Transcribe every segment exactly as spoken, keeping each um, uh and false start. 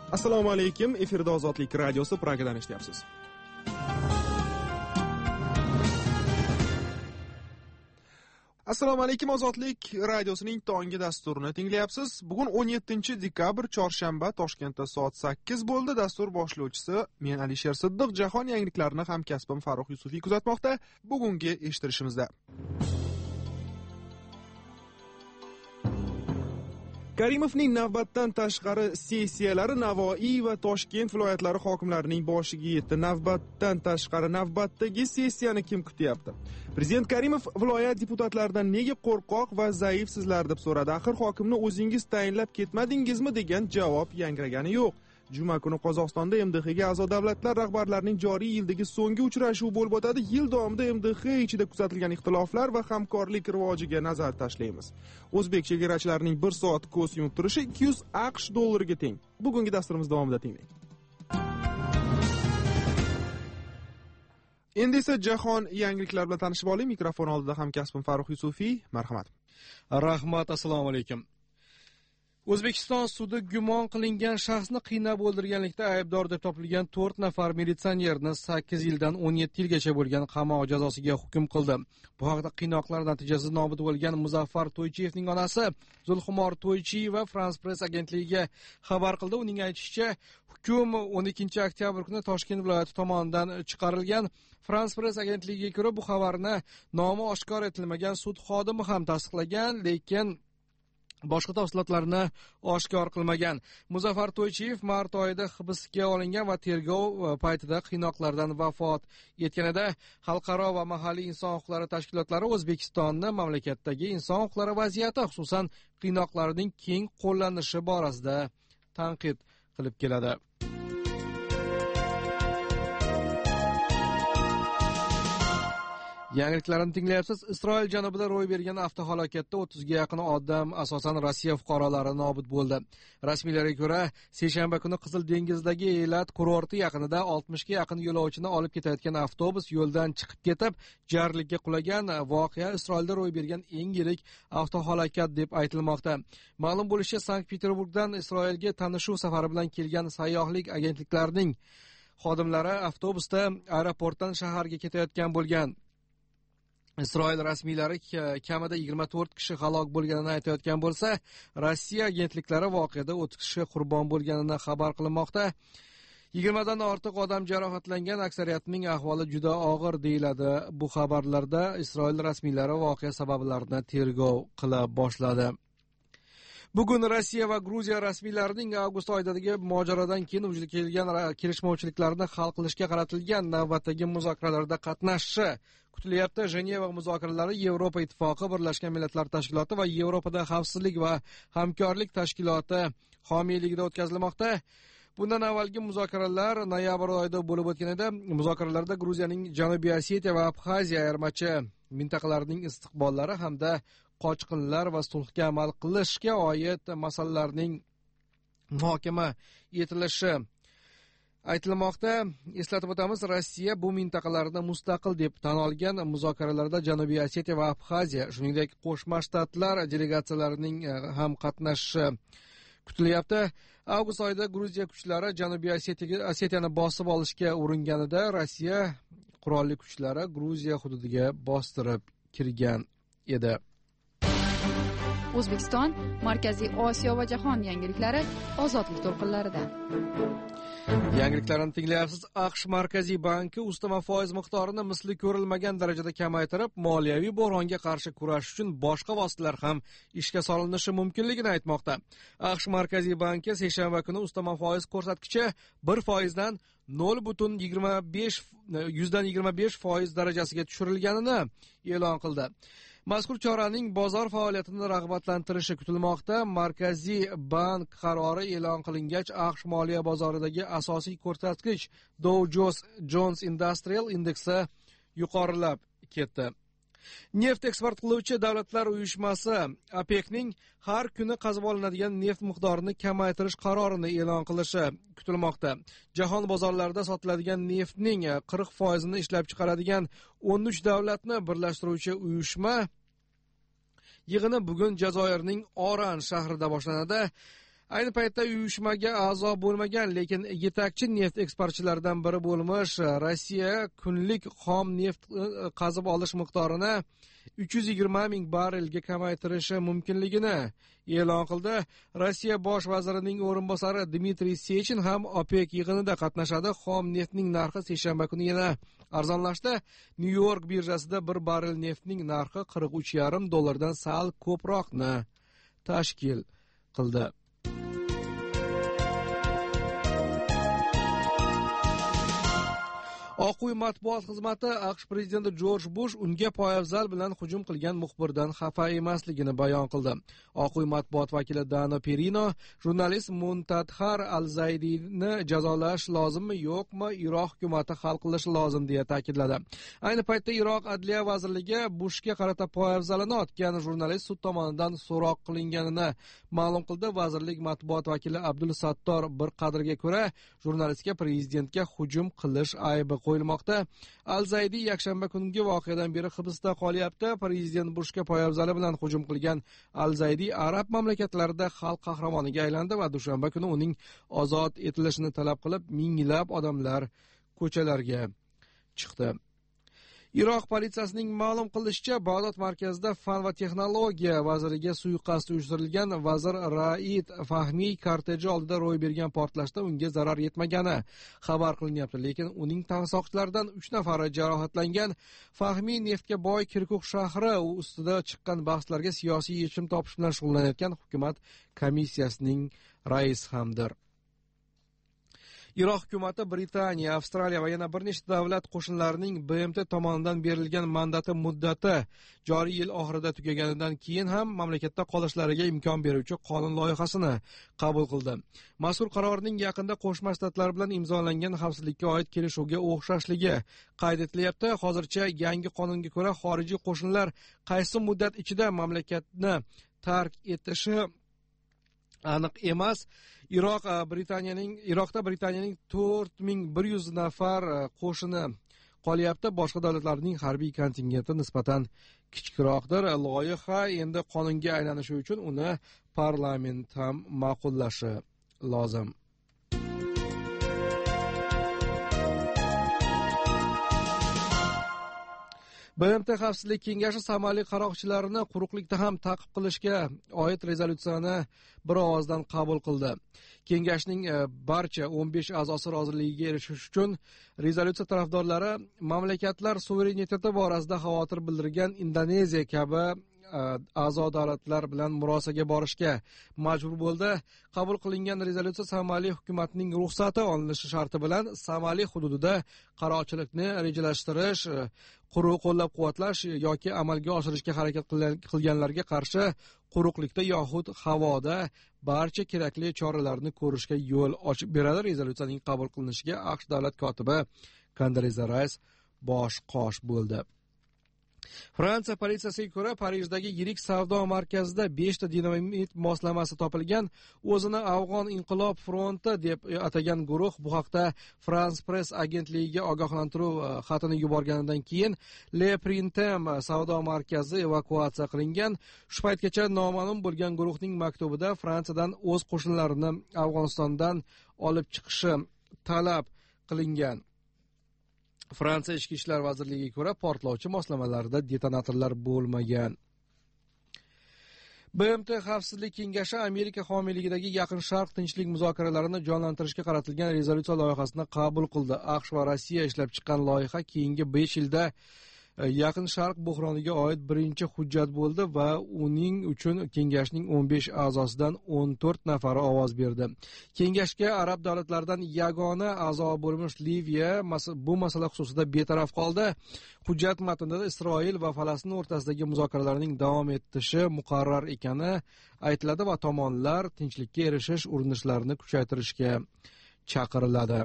Assalomu alaykum, efirda Ozodlik radiosi Pragadan eshityapsiz. Assalomu alaykum, Ozodlik radiosining tongi dasturini tinglayapsiz. Bugun o'n yettinchi dekabr, chorshanba, Toshkentda soat sakkiz bo'ldi. Dastur boshlovchisi men Alisher Siddiq, jahon yangiliklarini hamkasbim Farruh Yusufiy kuzatmoqda. Bugungi eshittirishimizda Karimovning navbatdan tashqari sessiyalari Navoiy va Toshkent viloyatlari hokimlarining boshiga yetdi. Navbatdan tashqari navbatdagi sessiyani kim kutyapti? Prezident Karimov viloyat deputatlaridan nega qo'rqoq va zaifsizlar deb so'radi. Axir hokimni o'zingiz tayinlab ketmadingizmi degan javob yangragani yo'q. Juma kuni Qozog'istonda M D Xga a'zo davlatlar rahbarlarining joriy yildagi so'nggi uchrashuvi bo'lib o'tadi. Yil davomida M D X ichida kuzatilgan ixtiloflar va hamkorlik rivojiga nazar tashlaymiz. O'zbek chegarachilarining bir soat ko'z yumib turishi ikki yuz AQSh dollariga teng. Bugungi dasturimiz davomida tinglang. Endi esa jahon yangiliklari bilan tanishib oling. Mikrofon oldida hamkasbim Farruh Yusufiy. Marhamat. Rahmat, assalomu alaykum. O'zbekiston sudi gumon qilingan shaxsni qiynab o'ldirganlikda aybdor deb topilgan to'rt nafar militsionerni sakkiz yildan o'n yetti yilgacha bo'lgan qamoq jazosiga hukm qildi. Bu haqda qiynoqlar natijasida nobud bo'lgan Muzaffar To'ychiyevning onasi Zulxumor To'ychiyeva France Press agentligiga xabar qildi. Uning aytishicha, hukm o'n ikkinchi oktyabr kuni Toshkent viloyati tomonidan chiqarilgan. France Press agentligiga ko'ra, bu xabarni nomi oshkor etilmagan sud xodimi ham tasdiqlagan, lekin boshqa tafsilotlarni oshkor qilmagan. Muzaffar To'ychiyev mart oyida hibsga olingan va tergov paytida qiynoqlardan vafot etganida xalqaro va mahalliy inson huquqlari tashkilotlari O'zbekistonni mamlakatdagi inson huquqlari vaziyati, xususan qiynoqlarning keng qo'llanishi borasida tanqid qilib keladi. Yangiliklarni tinglayapsiz. Isroil janubida ro'y bergan avtohalokatda o'ttizga yaqin odam, asosan Rossiya fuqarolari nobud bo'ldi. Rasmiylarga ko'ra, seshanba kuni Qizil dengizdagi Elat kurorti yaqinida oltmishga yaqin yo'lovchini olib ketayotgan avtobus yo'ldan chiqib ketib, jarlikka qulagan. Voqea Isroilda ro'y bergan eng yirik avtohalokat deb aytilmoqda. Ma'lum bo'lishicha, Sankt-Peterburgdan Isroilga tanishuv safari bilan kelgan sayyohlik agentliklarining xodimlari avtobusda aeroportdan shaharga ketayotgan bo'lgan. Isroil rasmiylari kamida yigirma to'rt kishi halok bo'lganini aytayotgan bo'lsa, Rossiya agentliklari voqeada o'ttiz kishi qurbon bo'lganini xabar qilmoqda. yigirmadan ortiq odam jarohatlangan, aksariyatining ahvoli juda og'ir deyiladi. Bu xabarlarda Isroil rasmiylari voqea sabablarini tergov qila boshladi. Bugun Rossiya va Gruziya rasmiylarining avgust oyidagi mojarodan keyin vujudga kelgan kelishmovchiliklarni hal qilishga qaratilgan navbatdagi muzokaralarda qatnashishi kutilyapti. Jeneva muzokaralari Yevropa Ittifoqi, Birlashgan Millatlar Tashkiloti va Yevropada xavfsizlik va hamkorlik tashkiloti homiyligida o'tkazilmoqda. Bundan avvalgi muzokaralar noyabr oyida bo'lib o'tgan edi. Muzokaralarda Gruziyaning Janubiy Osetiya va Abxaziya ayirmachi mintaqalarining istiqbollari hamda qochqinlar va sulhga amal qilishga oid masalalarning muhokama etilishi aytilmoqda. Eslatib o'tamiz, Rossiya bu mintaqalarni mustaqil deb tan olgan. Muzokaralarda Janubiy Osetiya va Abxaziya, shuningdek Qo'shma Shtatlar delegatsiyalarining ham qatnashishi kutilyapti. Avgust oyida Gruziya kuchlari Janubiy Osetiyani bosib olishga uringanida Rossiya qurolli kuchlari Gruziya hududiga bostirib kirgan edi. O'zbekiston, Markaziy Osiyo va jahon yangiliklari ozodlik to'lqinlarida. Yangiliklarni tinglayapsiz. AQSh Markaziy banki ustama foiz miqdorini misli ko'rilmagan darajada kamaytirib, moliyaviy bo'ronga qarshi kurashish uchun boshqa vositalar ham ishga solinishi mumkinligini aytmoqda. AQSh Markaziy banki seshanba kuni ustama foiz ko'rsatkichi bir foizdan nol butun yigirma besh yuzdan yigirma besh foiz darajasiga tushirilganini e'lon qildi. Mazkur choraning bozor faoliyatini rag'batlantirishi kutilmoqda. Markaziy bank qarori e'lon qilingach, AQSh moliya bozoridagi asosiy ko'rsatkich Dow Jones Industrial indeksi yuqorilab ketdi. Neft eksport qiluvchi davlatlar uyushmasi OPECning har kuni qazib olinadigan neft miqdorini kamaytirish qarorini e'lon qilishi kutilmoqda. Jahon bozorlarida sotiladigan neftning qirq foizini ishlab chiqaradigan o'n uch davlatni birlashtiruvchi uyushma yig'ini bugun Jazoirning Oran shahrida boshlanadi. Ayni paytda uyushmaga a'zo bo'lmagan, lekin yetakchi neft eksportchilaridan biri bo'lmish Rossiya kunlik xom neft qazib olish miqdorini uch yuz yigirma ming barrelga kamaytirishi mumkinligini e'lon qildi. Rossiya bosh vazirining o'rinbosari Dmitriy Sechin ham OPEC yig'inida qatnashadi. Xom neftning narxi seshanba kuni yana arzonlashdi. Nyu-York birjasida bir barrel neftning narxi qirq uch yarim dollardan sal ko'proqni tashkil qildi. Oq uy matbuot xizmati AQSh prezidenti Jorj Bush unga poyabzal bilan hujum qilgan muxbirdan xafa emasligini bayon qildi. Oq uy matbuot vakili Dano Perino jurnalist Muntadhar Al-Zaydini jazolash lozimmi yo'qmi, Iroq hukumati hal qilishi lozim deya ta'kidladi. Ayni paytda Iroq Adliya vazirligi Bushga qarata poyabzalini otgan jurnalist sud tomonidan so'roq qilinganini ma'lum qildi. Vazirlik matbuot vakili Abdul Sattor bir qadrga ko'ra jurnalistga prezidentga hujum qilish aybi qo'yilmoqda. Al-Zaydi yakshanba kungi voqeadan beri hibsda qolyapti. Prezident Bushga poyabzali bilan hujum qilgan Al-Zaydi arab mamlakatlarida xalq qahramoniga aylandi va dushanba kuni uning ozod etilishini talab qilib minglab odamlar ko'chalarga chiqdi. Iroq politsiyasining ma'lum qilishicha, Bag'dod markazida fan va texnologiya vaziriga suiqasd uyushtirilgan. Vazir Raid Fahmiy korteji oldida ro'y bergan portlashda unga zarar yetmagani xabar qilinyapti, lekin uning tansoqchilaridan uch nafari jarohatlangan. Fahmiy neftga boy Kirkuk shahri ustida chiqqan bahslarga siyosiy yechim topish bilan shug'ullanayotgan hukumat komissiyasining raisi hamdir. Iroq hukumati Britaniya, Avstraliya va yana bir nechta davlat qo'shinlarining B M T tomonidan berilgan mandati muddati joriy yil oxirida tugaganidan keyin ham mamlakatda qolishlariga imkon beruvchi qonun loyihasini qabul qildi. Mazkur qarorning yaqinda Qo'shma Shtatlar bilan imzolangan xavfsizlikka oid kelishuvga o'xshashligi qayd etilyapti. Hozircha yangi qonunga ko'ra xorijiy qo'shinlar qaysi muddat ichida mamlakatni tark etishi aniq emas. Iroq Britaniyaning Iroqda Britaniyaning to'rt ming bir yuz nafar qo'shini qolyapti. Boshqa davlatlarning harbiy kontingenti nisbatan kichikroqdir. Loyiha endi qonunga aylanishi uchun uni parlament ham ma'qullashi lozim. B M T Xavfsizlik kengashi Somali qaroqchilarini quruqlikda ham ta'qib qilishga oid rezolyutsiyani bir ovozdan qabul qildi. Kengashning barcha o'n besh a'zosi roziligiga erishish uchun rezolyutsiya tarafdorlari mamlakatlar suvereniteti borasida xavotir bildirgan Indoneziya kabi a'zo davlatlar bilan murosaga borishga majbur bo'ldi. Qabul qilingan rezolyutsiya Somali hukumatining ruxsati olinishi sharti bilan Somali hududida qaroqchilikni rejalashtirish, quruq qo'llab-quvvatlash yoki amalga oshirishga harakat qilganlarga qarshi quruqlikda yoxud havoda barcha kerakli choralarni ko'rishga yo'l ochib beradi. Rezolyutsiyaning qabul qilinishiga AQSh davlat kotibi Condoleezza Rice bosh qosh bo'ldi. Fransiya politsiyasiga ko'ra, Parijdagi yirik savdo markazida beshta dinamit moslamasi topilgan. O'zini Afg'on inqilob fronti deb atagan guruh bu haqda France Press agentligiga ogohlantiruv xatini yuborganidan keyin Le Printemps savdo markazi evakuatsiya qilingan. Shu paytgacha noma'lum bo'lgan guruhning maktubida Fransiyadan o'z qo'shinlarini Afg'onistondan olib chiqishi talab qilingan. Fransiya Ichki ishlar vazirligiga ko'ra, portlovchi moslamalarda detonatorlar bo'lmagan. B M T Xavfsizlik kengashi Amerika homiyligidagi Yaqin Sharq tinchlik muzokaralarini jonlantirishga qaratilgan rezolyutsiya loyihasini qabul qildi. AQSh va Rossiya ishlab chiqqan loyiha keyingi besh yilda Yaqin Sharq buhroniga oid birinchi hujjat bo'ldi va uning uchun kengashning o'n besh a'zosidan o'n to'rt nafari ovoz berdi. Kengashga arab davlatlaridan yagona a'zo bo'lmish Liviya bu masala xususida betaraf qoldi. Hujjat matnida Isroil va Falastin o'rtasidagi muzokaralarning davom etishi muqarrar ekani aytiladi va tomonlar tinchlikka erishish urinishlarini kuchaytirishga chaqiriladi.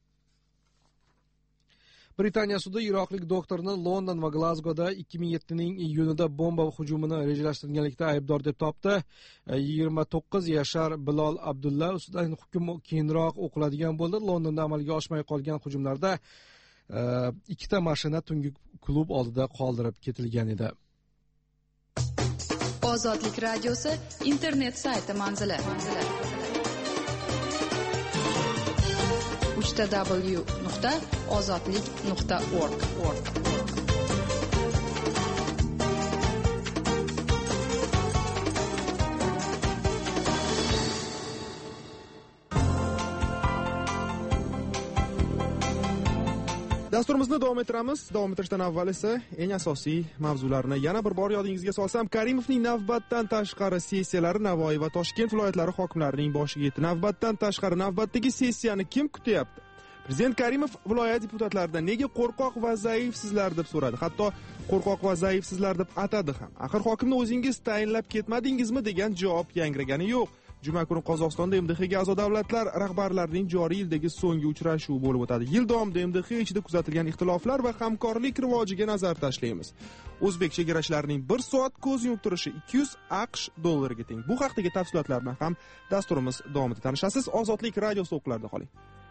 Britaniya sudi iroqlik doktorni London va Glazgoda ikki ming yettining iyunida bomba hujumini rejalashtirganlikda aybdor deb topdi. yigirma to'qqiz yashar Bilol Abdulla ustidan hukm keyinroq o'qiladigan bo'ldi. Londonda amalga oshmay qolgan hujumlarda ikkita mashina tungi klub oldida qoldirib ketilgan edi. Ozodlik radiosi internet sayti manzili. uchta w nuqta ozodlik nuqta org. Dasturimizni davom ettiramiz. Davom ettirishdan avval esa eng asosiy mavzularni yana bir bor yodingizga solsam, Karimovning navbatdan tashqari sessiyalari Navoiy va Toshkent viloyatlari hokimlarining boshiga yetdi. Navbatdan tashqari navbatdagi sessiyani kim kutyapti? Prezident Karimov viloyat deputatlaridan nega qo'rqoq va zaifsizlar deb so'radi. Hatto qo'rqoq va zaifsizlar deb atadi ham. Axir hokimni o'zingiz tayinlab ketmadingizmi degan javob yangragani yo'q. Juma kuni Qozog'istonda M D Xga a'zo davlatlar rahbarlarining joriy yildagi so'nggi uchrashuvi bo'lib o'tadi. Yil davomida M D X ichida kuzatilgan ixtiloflar va hamkorlik rivojiga nazar tashlaymiz. O'zbek chegarachilarining bir soat ko'z yumib turishi ikki yuz aqsh dollariga teng. Bu haqdagi tafsilotlar bilan ham dasturimiz davomida tanishasiz. Ozodlik radiosi o'qlarida qoling.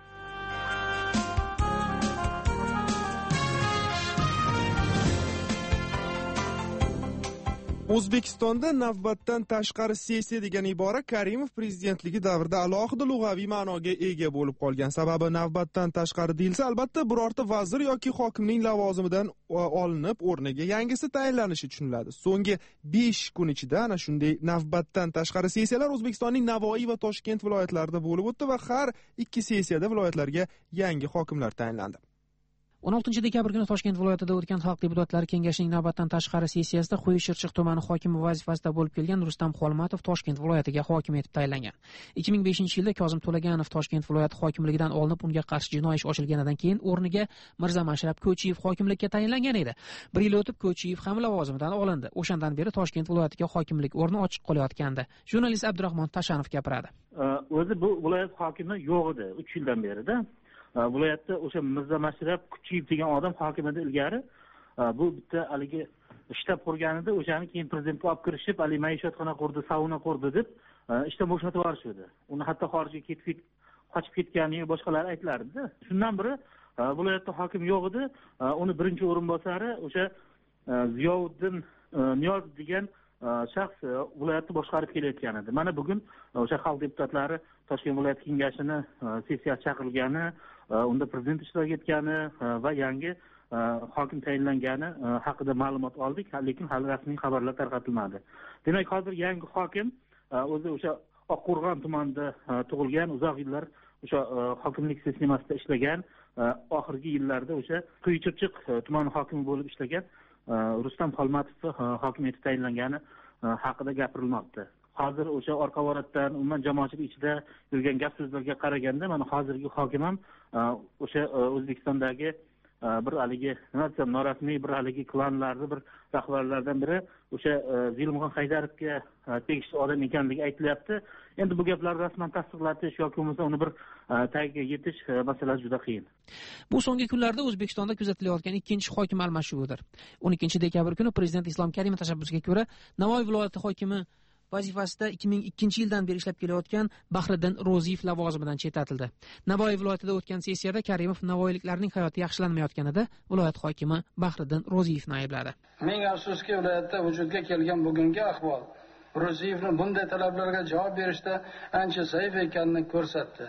O'zbekistonda navbatdan tashqari sessiya degan ibora Karimov prezidentligi davrida alohida lug'aviy ma'noga ega bo'lib qolgan. Sababi navbatdan tashqari deyilsa, albatta birorta vazir yoki hokimning lavozimidan olinib, o'rniga yangisi tayinlanishi tushuniladi. So'nggi besh kun ichida ana shunday navbatdan tashqari sessiyalar O'zbekistonning Navoiy va Toshkent viloyatlarida bo'lib o'tdi va har ikki sessiyada viloyatlarga yangi hokimlar tayinlandi. o'n oltinchi dekabr kuni Toshkent viloyatida o'tgan Xalq deputatlari kengashining navbatdan tashqari sessiyasida Qo'y-Chirchiq tumani hokimi vazifasida bo'lib kelgan Rustam Xolmatov Toshkent viloyatiga hokim etib tayinlangan. ikki ming beshinchi yilda Kozim To'laganov Toshkent viloyati hokimligidan olinib, unga qarshi jinoiy ish ochilganidan keyin o'rniga Mirzamashrab Ko'chiyev hokimlikka tayinlangan edi. Bir yil o'tib Ko'chiyev ham lavozimidan olindi. O'shandan beri Toshkent viloyatiga hokimlik o'rni ochiq qolayotgandi. Jurnalist Abdurahmon Tashanov gapiradi. O'zi bu viloyat hokimi yo'q edi uch yildan berida. Viloyatda o'sha Mirzamashrab Kuchiyev degan odam hokim edi ilgari. Bu bitta haligi shtab qurganida o'shani keyin prezidentga olib kirishib, ali maishatxona qurdi, sauna qurdi deb ishdan bo'shatib yuborishdi. Uni hatto xorijga ketib qochib ketgani boshqalar aytilardi. Shundan biri viloyatda hokim yo'q edi. Uni birinchi o'rinbosari o'sha Ziyovuddin Niyoz degan shaxs viloyatni boshqarib kelayotgan edi. Mana bugun o'sha xalq deputatlari Toshkent viloyat kengashini sessiyasi chaqirilgani, unda prezident ishtirok etgani va yangi hokim tayinlangani haqida ma'lumot oldik, lekin hali rasmiy xabarlar tarqatilmadi. Demak, hozir yangi hokim o'zi o'sha Oqqo'rg'on tumanida tug'ilgan, uzoq yillar o'sha hokimlik sistemasida ishlagan, oxirgi yillarda o'sha Qo'y-Chirchiq tumani hokimi bo'lib ishlagan Rustam Xolmatovni hokim etib tayinlangani haqida gapirilmoqda. Hozir o'sha orqa voratdan umuman jamoatchilik ichida yurgan gap so'zlarga qaraganda, mana hozirgi hokim ham o'sha O'zbekistondagi bir haligi nima desam, norasmiy bir haligi klanlarning bir rahbarlaridan biri o'sha Zilmxon Haydarovga tegishli odam ekanligi aytilyapti. Endi bu gaplarni rasman tasdiqlatish yoki bo'lmasa uni bir tagiga yetish masalasi juda qiyin. Bu so'nggi kunlarda O'zbekistonda kuzatilayotgan ikkinchi hokim almashuvidir. o'n ikkinchi dekabr kuni prezident Islom Karimov tashabbusiga ko'ra Navoiy viloyati hokimi vazifasida ikki ming ikkinchi yildan beri ishlab kelayotgan Bahriddin Ro'ziyev lavozimidan chetlatildi. Navoiy viloyatida o'tgan sessiyada Karimov navoiyliklarning hayoti yaxshilanmayotganida viloyat hokimi Bahriddin Ro'ziyevni aybladi. Ming afsuski, viloyatda vujudga kelgan bugungi ahvol Ro'ziyevning bunday talablarga javob berishda ancha zaif ekanini ko'rsatdi.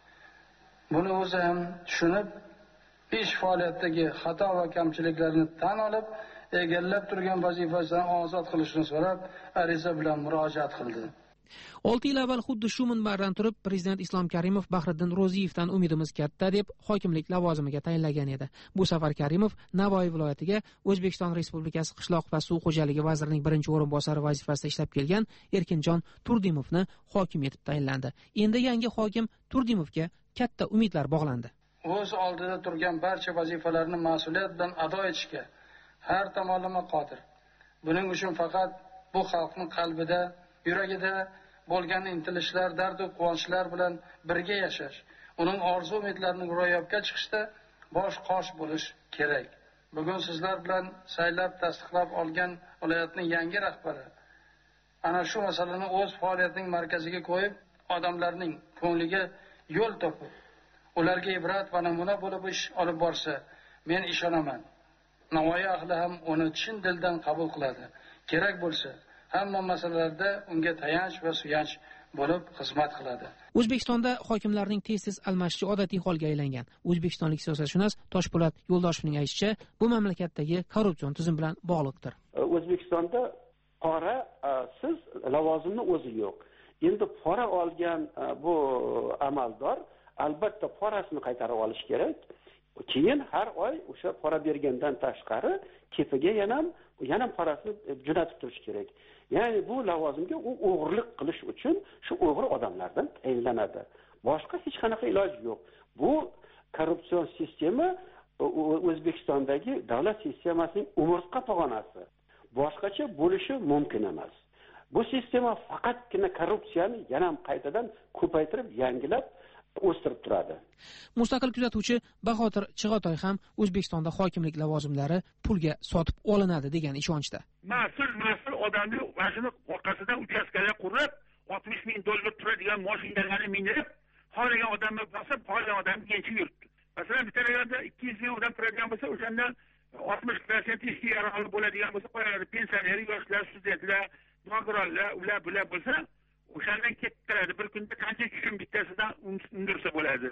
Buni o'zi ham tushunib, ish faoliyatidagi xato va kamchiliklarni tan olib, egallab turgan vazifasidan ozod qilishni so'rab, ariza bilan murojaat qildi. olti yil avval xuddi shu minbardan turib prezident Islom Karimov Bahriddin Ro'ziyevdan umidimiz katta deb hokimlik lavozimiga tayinlagan edi. Bu safar Karimov Navoiy viloyatiga O'zbekiston Respublikasi qishloq va suv xo'jaligi vazirining birinchi o'rinbosari vazifasida ishlab kelgan Erkinjon Turdimovni hokim etib tayinlandi. Endi yangi hokim Turdimovga katta umidlar bog'landi. O'z oldida turgan barcha vazifalarni mas'uliyat bilan ado etishga har tomonlama qodir. Buning uchun faqat bu xalqning qalbida, yuragida bo'lgan intilishlar, dard va quvonchlar bilan birga yashash, uning orzu umidlarining ro'yobga chiqishda bosh qosh bo'lish kerak. Bugun sizlar bilan saylab tasdiqlab olgan viloyatning yangi rahbari ana shu masalani o'z faoliyatining markaziga qo'yib, odamlarning ko'ngliga yo'l topib, ularga ibrat va namuna bo'lib ish olib borsa, men ishonaman. Navoiy ahli ham uni chin dildan qabul qiladi. Kerak bo'lsa, hamma masalalarda unga tayanch va suyanch bo'lib xizmat qiladi. O'zbekistonda hokimlarning tez-tez almashishi odatiy holga aylangan. O'zbekistonlik siyosatshunos Toshpo'lat Yo'ldoshovning aytishicha, bu mamlakatdagi korrupsion tizim bilan bog'liqdir. O'zbekistonda pora siz lavozimni o'zi yo'q. Endi pora olgan bu amaldor albatta porasini qaytarib olish kerak. Keyin har oy o'sha pora bergandan tashqari kepiga yana yana parasini jo'natib turish kerak. Ya'ni bu lavozimga u o'g'irlik qilish uchun shu o'g'ri odamlardan tayinlanadi. Boshqa hech qanaqa iloj yo'q. Bu korrupsion sistema O'zbekistondagi davlat sistemasining umurtqa pog'onasi. Boshqacha bo'lishi mumkin emas. Bu sistema faqatgina korrupsiyani yana ham qaytadan ko'paytirib, yangilab o'stirib turadi. Mustaqil kuzatuvchi Bahodir Chig'otoy ham O'zbekistonda hokimlik lavozimlari pulga sotib olinadi degan ishonchda. Mas'ul mas'ul odamni mashina orqasidan uchastkalar qurib, oltmish ming dollar turadigan mashinalarni mindirib, xohlagan odamni bosib, xohlagan odamni yenchib yuribdi. Masalan, bitta rayonda ikki yuz ming odam turadigan bo'lsa, o'shandan oltmish foiz ishga yaroqli bo'ladigan bo'lsa, qo'yadi. Pensioner, yoshlar, studentlar, nogironlar, ular bular bo'lsa, o'shandan kettiradi. Bir kunda qancha tushum bittasidan undirsa bo'ladi.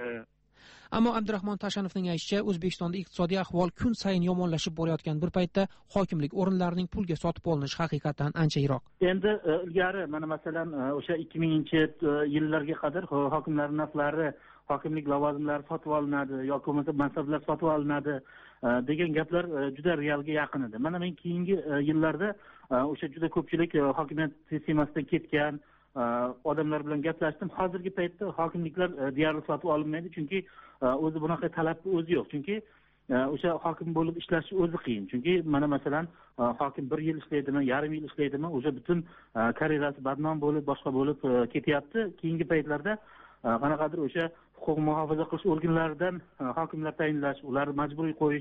Ammo Abdurahmon Tashanovning aytishicha, O'zbekistonda iqtisodiy ahvol kun sayin yomonlashib borayotgan bir paytda hokimlik o'rinlarining pulga sotib olinishi haqiqatan ancha yiroq. Endi ilgari mana masalan o'sha ikki minginchi yillarga qadar hokimlarning naflari, hokimlik lavozimlari sotib olinadi yoki bo'lmasa mansablar sotib olinadi degan gaplar juda realga yaqin edi. Mana men keyingi yillarda o'sha juda ko'pchilik hokimiyat sistemasidan ketgan odamlar bilan gaplashdim. Hozirgi paytda hokimliklar deyarli sotib olinmaydi, chunki o'zi bunaqa talabni o'zi yo'q. Chunki o'sha hokim bo'lib ishlash o'zi qiyin. Chunki mana masalan hokim bir yil ishlaydimi, yarim yil ishlaydimi, o'sha butun karyerasi badnom bo'lib, boshqa bo'lib ketyapti. Keyingi paytlarda qanaqadir o'sha huquq muhofaza qilish organlaridan hokimlar tayinlash, ularni majburiy qo'yish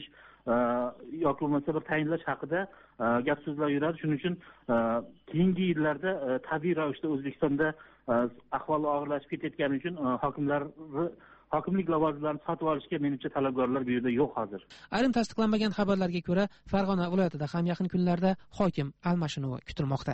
yoki bo'lmasa bir tayinlash haqida gap so'zlar yuradi. Shuning uchun keyingi yillarda tabiiy ravishda O'zbekistonda ahvol og'irlashib ketayotgani uchun hokimlarni hokimlik lavozimlarini sotib olishga menimcha talabgorlar bu yerda yo'q hozir. Ayrim tasdiqlanmagan xabarlarga ko'ra, Farg'ona viloyatida ham yaqin kunlarda hokim almashinuvi kutilmoqda.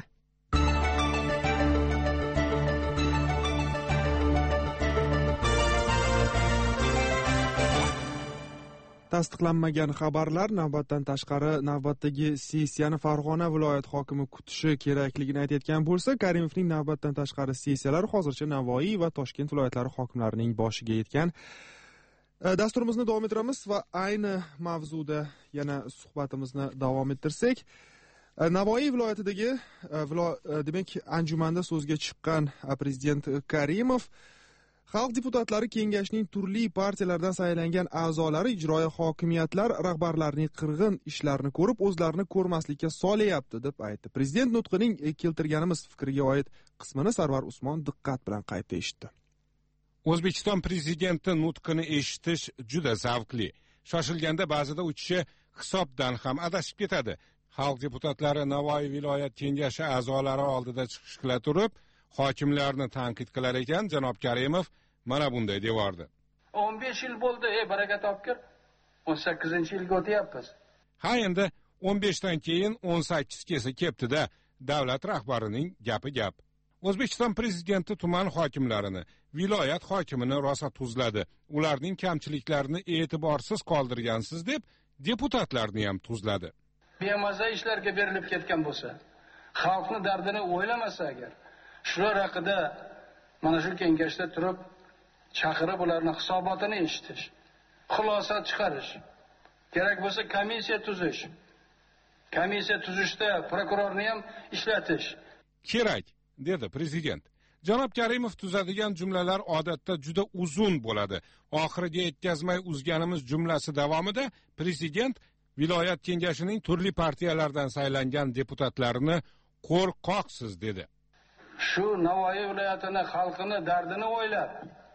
Tasdiqlanmagan xabarlar navbatdan tashqari navbatdagi sessiyani Farg'ona viloyat hokimi kutishi kerakligini aytayotgan bo'lsa, Karimovning navbatdan tashqari sessiyalari hozircha Navoiy va Toshkent viloyatlari hokimlarining boshiga yetgan. Dasturimizni davom ettiramiz va ayni mavzuda yana suhbatimizni davom ettirsak, Navoiy viloyatidagi demak anjumanda so'zga chiqqan prezident Karimov Xalq deputatlari kengashining turli partiyalardan saylangan a'zolari ijroiya hokimiyatlar rahbarlarining qirg'in ishlarini ko'rib, o'zlarini ko'rmaslikka solayapti deb aytdi. Prezident nutqining keltirganimiz fikriga oid qismini Sarvar Usmon diqqat bilan qayta eshitdi. O'zbekiston prezidenti nutqini eshitish juda zavqli. Shoshilganda ba'zida u kishi hisobdan ham adashib ketadi. Xalq deputatlari Navoiy viloyat kengashi a'zolari oldida chiqish qila turib, hokimlarni tanqid qilar ekan, janob Karimov mana bunday devordi. o'n besh yil bo'ldi, ey baraka topkir. o'n sakkizinchi yilga o'tyapmiz. Ha, endi o'n beshdan keyin o'n sakkiz kelsa ketdi-da, davlat rahbarining gapi gap. O'zbekiston prezidenti tuman hokimlarini, viloyat hokimini rosa tuzladi. Ularning kamchiliklarini e'tiborsiz qoldirgansiz deb deputatlarni ham tuzladi. Bemaza ishlarga berilib ketgan bo'lsa, xalqning dardini o'ylamasa agar, shular haqida mana shu kengashda turib chaqirib ularning hisobotini eshitish, xulosa chiqarish, kerak bo'lsa komissiya tuzish, komissiya tuzishda prokurorni ham ishlatish kerak, dedi prezident. Janob Karimov tuzadigan jumlalar odatda juda uzun bo'ladi. Oxiriga yetkazmay uzganimiz jumlasi davomida prezident viloyat kengashining turli partiyalardan saylangan deputatlarini qo'rqoqsiz dedi. Shu Navoiy viloyatini xalqini dardini o'ylab,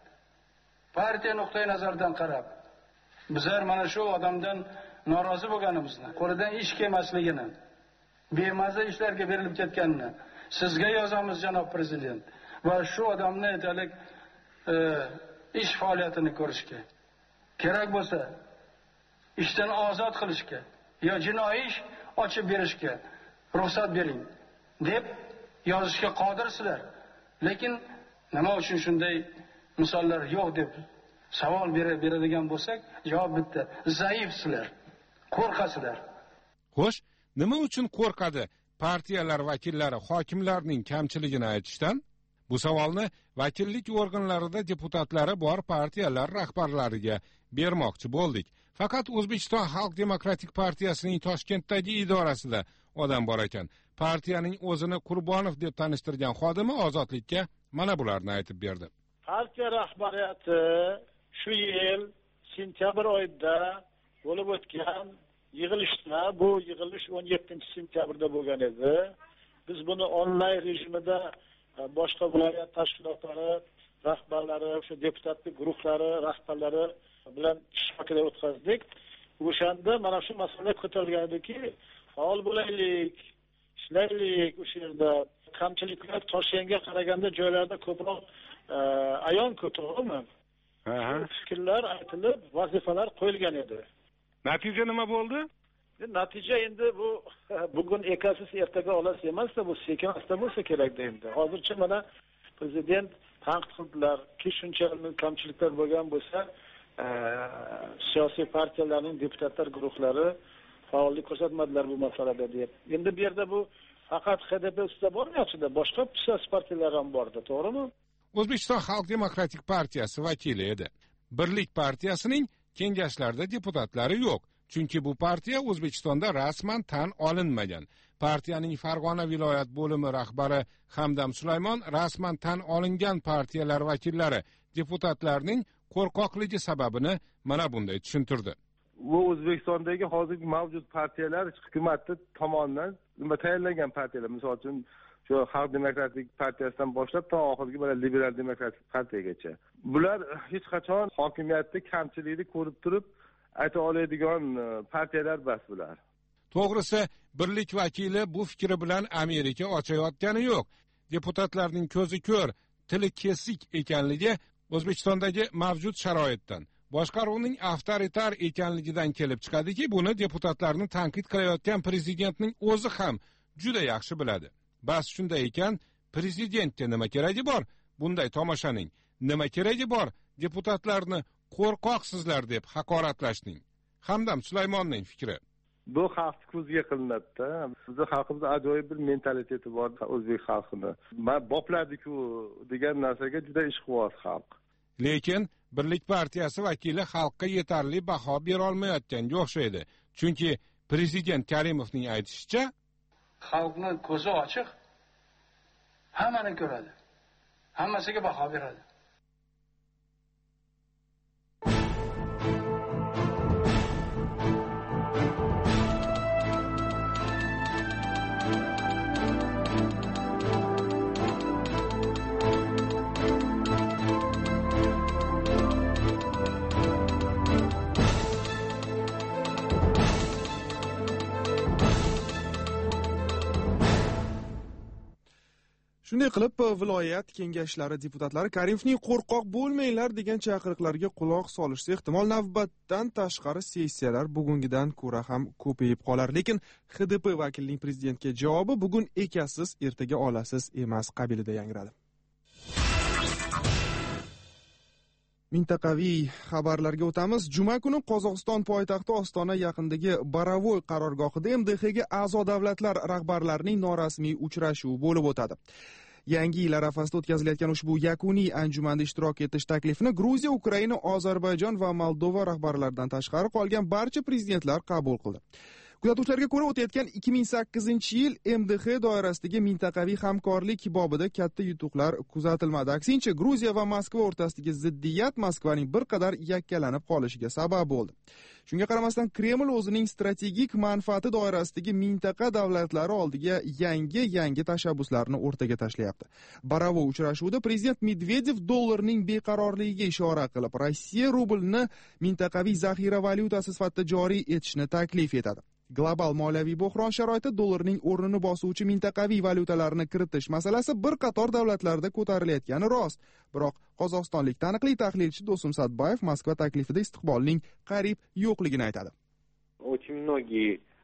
partiya nuqtai nazaridan qarab, bizlar mana shu odamdan norozi bo'lganimizni, qo'lidan ish kelmasligini, bemaza ishlarga berilib ketganini sizga yozamiz janob prezident va shu odamni aytalik e, ish faoliyatini ko'rishga, kerak bo'lsa ishdan ozod qilishga yo jinoiy ish ochib berishga ruxsat bering deb yozishga qodirsizlar. Lekin nima uchun shunday misollar yo'q deb savol beradigan bo'lsak, javob bitta: zaifsizlar, qo'rqasizlar. Xo'sh, nima uchun qo'rqadi partiyalar vakillari hokimlarning kamchiligini aytishdan? Bu savolni vakillik organlarida deputatlari bor partiyalar rahbarlariga bermoqchi bo'ldik. Faqat O'zbekiston Xalq demokratik partiyasining Toshkentdagi idorasida odam bor ekan. Partiyaning o'zini Qurbonov deb tanishtirgan xodimi Ozodlikka mana bularni aytib berdi. Partiya rahbariyati shu yil sentyabr oyida bo'lib o'tgan yig'ilishda, bu yig'ilish o'n yettinchi sentyabrda bo'lgan edi. Biz buni onlayn rejimida boshqa viloyat tashkilotlari rahbarlari, o'sha deputatlik guruhlari rahbarlari bilan ishtirokida o'tkazdik. O'shanda mana shu masala ko'tarilgan ediki, faol bo'laylik, ishlaylik, o'sha yerda kamchiliklar Toshkentga qaraganda joylarda ko'proq ayon-ku, to'g'rimi? Fikrlar aytilib, vazifalar qo'yilgan edi. Natija nima bo'ldi? Natija endi bu bugun ekasiz ertaga olasiz emasda, bu sekin asta bo'lsa kerakda endi. Hozircha mana prezident tanqid qildilar ki, shuncha kamchiliklar bo'lgan bo'lsa, siyosiy partiyalarning deputatlar guruhlari faollik ko'rsatmadilar bu masalada deb. Endi bu yerda bu faqat H D P ustida bo'lmayapti-da, boshqa siyosiy partiyalar ham bordi, to'g'rimi? O'zbekiston Xalq demokratik partiyasi vakili edi. Birlik partiyasining kengashlarda deputatlari yo'q. Chunki bu partiya O'zbekistonda rasman tan olinmagan. Partiyaning Farg'ona viloyat bo'limi rahbari Hamdam Sulaymon rasman tan olingan partiyalar vakillari deputatlarning qo'rqoqligi sababini mana bunday tushuntirdi. Bu O'zbekistondagi hozirgi mavjud partiyalar hukumat tomonidan tayinlangan partiyalar, misol uchun shu Xalq demokratik partiyasidan boshlab to oxirgi mana liberal demokratik partiyagacha. Bular hech qachon hokimiyatda kamchilikni ko'rib turib ayta oladigan partiyalar bas bular. To'g'risi, birlik vakili bu fikri bilan Amerika ochayotgani yo'q. Deputatlarning ko'zi ko'r, tili kesik ekanligi O'zbekistondagi mavjud sharoitdan, boshqaruvning avtoritar ekanligidan kelib chiqadiki, buni deputatlarni tanqid qilayotgan prezidentning o'zi ham juda yaxshi biladi. Bas shunday ekan, prezidentga nima keragi bor? Bunday tomoshaning nima keragi bor? Deputatlarni qo'rqoqsizlar deb haqoratlashning. Hamdam Sulaymonning fikri. Bu xalq ko'ziga qilinadi-da. Bizning xalqimizda ajoyib bir mentaliteti bor o'zbek xalqini. Men bopladi-ku degan narsaga juda ishqiboz xalq. Lekin Birlik partiyasi vakili xalqqa yetarli baho bera olmayotganga o'xshaydi. Chunki prezident Karimovning aytishicha, xalqning ko'zi ochiq, hammani ko'radi, hammasiga baho beradi. Shunday qilib, viloyat kengashlari deputatlari Karimovning qo'rqoq bo'lmanglar degan chaqiriqlarga quloq solishsa, ehtimol navbatdan tashqari sessiyalar bugungidan ko'ra ham ko'payib qolar. Lekin H D P vakilining prezidentga javobi bugun ekasiz, ertaga olasiz emas qabilida yangradi. Mintaqaviy xabarlarga o'tamiz. Juma kuni Qozog'iston poytaxti Ostona yaqinidagi Baravoy qarorgohida M D H ga a'zo davlatlar rahbarlarining norasmiy uchrashuvi bo'lib o'tadi. Yangi yil arafasida o'tkazilayotgan ushbu yakuniy anjumanda ishtirok etish taklifini Gruziya, Ukraina, Ozarbayjon va Moldova rahbarlaridan tashqari qolgan barcha prezidentlar qabul qildi. Kuzatuvchilarga ko'ra, o'tayotgan ikki ming sakkizinchi yil M D H doirasidagi mintaqaviy hamkorlik bobida katta yutuqlar kuzatilmadi. Aksincha, Gruziya va Moskva o'rtasidagi ziddiyat Moskvaning bir qadar yakkalanib qolishiga sabab bo'ldi. Shunga qaramasdan, Kreml o'zining strategik manfaati doirasidagi mintaqa davlatlari oldiga yangi-yangi tashabbuslarni o'rtaga tashlayapti. Baravoy uchrashuvida prezident Medvedev dollarning beqarorligiga ishora qilib, Rossiya rublni mintaqaviy zaxira valyutasi sifatida joriy etishni taklif etadi. Global moliyaviy bo'hron sharoitida dollarning o'rnini bosuvchi mintaqaviy valyutalarni kiritish masalasi bir qator davlatlarda ko'tarilayotgani rost. Biroq qozog'istonlik taniqli tahlilchi Do'stum Satbayev Moskva taklifida istiqbolning qariyb yo'qligini aytadi. Очень многие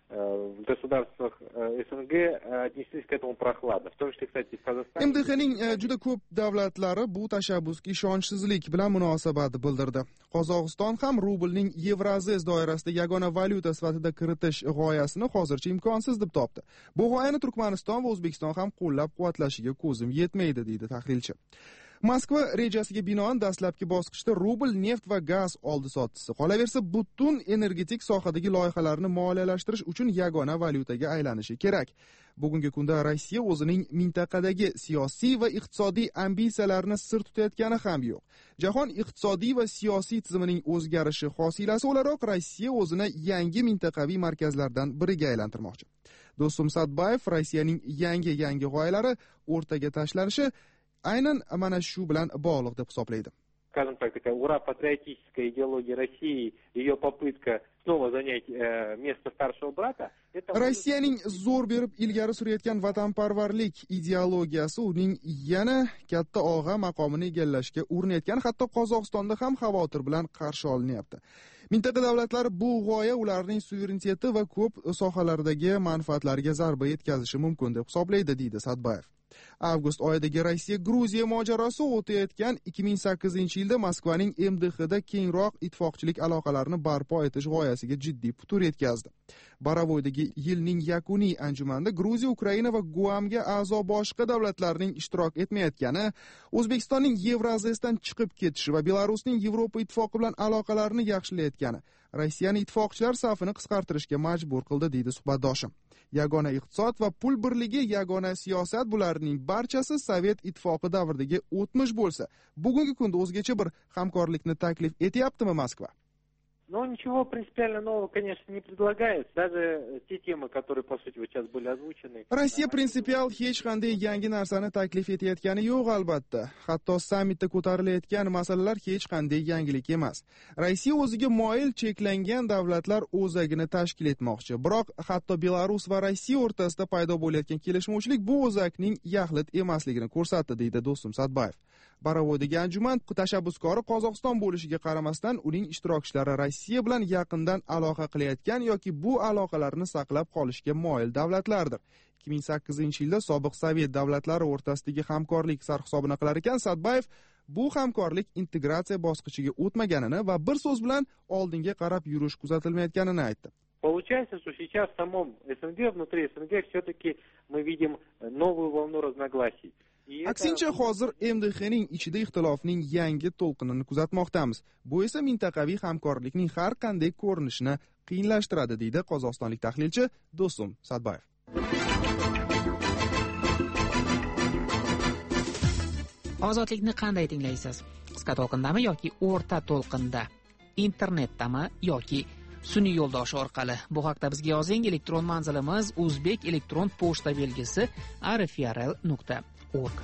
в государствах СНГ отнеслись к этому прохладно, в том числе, кстати, в Казахстане. M D H'ning juda ko'p davlatlari bu tashabbusga ishonchsizlik bilan munosabat bildirdi. Qozog'iston ham rublning Yevroaziz doirasida yagona valyuta sifatida kiritish g'oyasini hozircha imkonsiz deb topdi. Bu g'oyani Turkmaniston va O'zbekiston ham qo'llab-quvvatlashiga ko'zim yetmaydi, deydi tahlilchi. Moskva rejasiga binoan dastlabki bosqichda rubl neft va gaz oldi-sotdisi, qolaversa butun energetik sohadagi loyihalarni moliyalashtirish uchun yagona valyutaga aylanishi kerak. Bugungi kunda Rossiya o'zining mintaqadagi siyosiy va iqtisodiy ambitsiyalarini sir tutayotgani ham yo'q. Jahon iqtisodiy va siyosiy tizimining o'zgarishi hosilasi o'laroq Rossiya o'zini yangi mintaqaviy markazlardan biriga aylantirmoqchi. Do'stum Sadbayev Rossiyaning yangi-yangi g'oyalari o'rtaga tashlanishi aynan mana shu bilan bog'liq deb hisoblaydi. Скажем так, такая ура-патриотическая идеология России, ее попытка снова занять э, место старшего брата. Rossiyaning zo'r berib ilgari surayotgan vatanparvarlik ideologiyasi uning yana katta og'a maqomini egallashga urinayotgan, hatto Qozog'istonda ham xavotir bilan qarshi olinyapti. Mintaqa davlatlari bu g'oya ularning suvereniteti va ko'p sohalardagi manfaatlariga zarba yetkazishi mumkin deb hisoblaydi, deydi Sadbayev. Avgust oyidagi Rossiya Gruziya mojarosi o'tayotgan ikki ming sakkizinchi yilda Moskvaning M D H'da kengroq ittifoqchilik aloqalarini barpo etish g'oyasiga jiddiy putur yetkazdi. Baravoydagi yilning yakuniy anjumanida Gruziya, Ukraina va Guamga a'zo boshqa davlatlarning ishtirok etmayotgani, O'zbekistonning Yevroaziydan chiqib ketishi va Belarusning Yevropa ittifoqi bilan aloqalarini yaxshilayotgani Rossiyani ittifoqchilar safini qisqartirishga majbur qildi, deydi suhbatdoshim. Yagona iqtisod va pul birligi, yagona siyosat, bularning barchasi Sovet ittifoqi davridagi o'tmish bo'lsa, bugungi kunda o'zgacha bir hamkorlikni taklif etyaptimi Moskva? Но ничего принципиально нового, конечно, не предлагает. Даже те темы, которые, по сути, вот сейчас были озвучены. Rossiya prinsipial hech qanday yangi narsani taklif etayotgani yo'q, albatta. Hatto sammitda ko'tarilayotgan masalalar hech qanday yangilik emas. Rossiya o'ziga moyil cheklangan davlatlar o'zagini tashkil etmoqchi. Biroq hatto Belarus va Rossiya o'rtasida paydo bo'layotgan kelishmovchilik bu o'zakning yaxlit emasligini ko'rsatdi, deydi do'stim Sadbayev. Baravoydagi anjuman tashabbuskori Qozog'iston bo'lishiga qaramasdan uning ishtirokchilari Rossiya bilan yaqindan aloqa qilayotgan yoki bu aloqalarni saqlab qolishga moyil davlatlardir. ikki ming sakkizinchi yilda sobiq Sovet davlatlari o'rtasidagi hamkorlik sarhisobini qilar ekan Sadbayev, bu hamkorlik integratsiya bosqichiga o'tmaganini va bir so'z bilan oldinga qarab yurish kuzatilmayotganini aytdi. Получается, что сейчас в самом СНГ, внутри СНГ все-таки мы видим новую волну разногласий. Aksincha, hozir M D H'ning ichida ixtilofning yangi to'lqinini kuzatmoqdamiz. Bu esa mintaqaviy hamkorlikning har qanday ko'rinishini qiyinlashtiradi, deydi qozog'istonlik tahlilchi Do'stum Sadbayev. Ozodlikni qanday tinglaysiz? Qisqa to'lqindami yoki o'rta to'lqinda? Internetdami yoki sun'iy yo'ldosh orqali? Bu haqda bizga yozing. Elektron manzilimiz o'zbek elektron pochta belgisi r f r l nuqta org.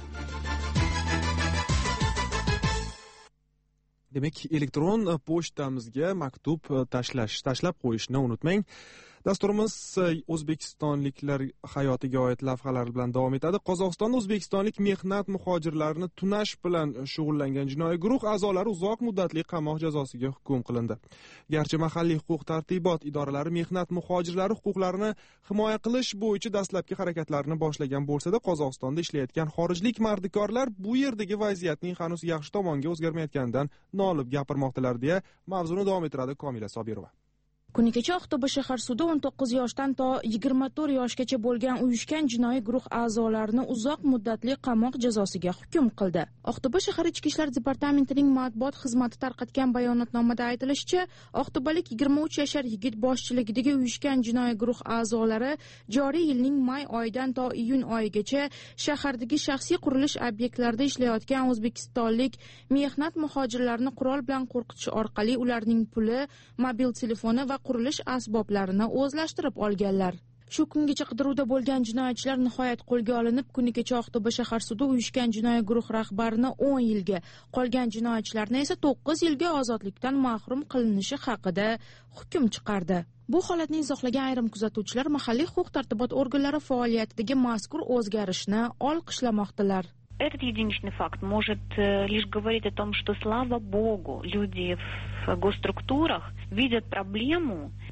Demak, elektron pochtamizga maktub tashlash, tashlab qo'yishni unutmang. Dasturimiz o'zbekistonliklar hayotiga oid lavhalar bilan davom etadi. Qozog'istonda o'zbekistonlik mehnat muhojirlarini tunash bilan shug'ullangan jinoiy guruh a'zolari uzoq muddatli qamoq jazosiga hukm qilindi. Garchi mahalliy huquq-tartibot idoralari mehnat muhojirlari huquqlarini himoya qilish bo'yicha dastlabki harakatlarni boshlagan bo'lsa-da, Qozog'istonda ishlayotgan xorijlik mardikorlar bu yerdagi vaziyatning hanuz yaxshi tomonga o'zgarmayotganidan nolib gapirmoqdalar, deya mavzuni davom ettiradi Komila Sobirova. Kuni kecha Aqto'be shahar sudi o'n to'qqiz yoshdan to yigirma to'rt yoshgacha bo'lgan uyushgan jinoiy guruh a'zolarini uzoq muddatli qamoq jazosiga hukm qildi. Aqto'be shahar Ichki ishlar departamentining matbuot xizmati tarqatgan bayonotnomada aytilishicha, aqto'balik yigirma uch yashar yigit boshchiligidagi uyushgan jinoiy guruh a'zolari joriy yilning may oyidan to iyun oyigacha shahardagi shaxsiy qurilish obyektlarida ishlayotgan o'zbekistonlik mehnat muhojirlarini qurol bilan qo'rqitish orqali ularning puli, mobil telefoni va qurilish asboblarini o'zlashtirib olganlar. Shu kungacha qidiruvda bo'lgan jinoyatchilar nihoyat qo'lga olinib, kuni kecha Aqto'be shahar sudi uyushgan jinoiy guruh rahbarini o'n yilga, qolgan jinoyatchilarni esa to'qqiz yilga ozodlikdan mahrum qilinishi haqida hukm chiqardi. Bu holatni izohlagan ayrim kuzatuvchilar mahalliy huquq-tartibot organlari faoliyatidagi mazkur o'zgarishni olqishlamoqdalar. Этот единичный факт может лишь говорить о том, что, слава богу, люди в госструктурах видят проблему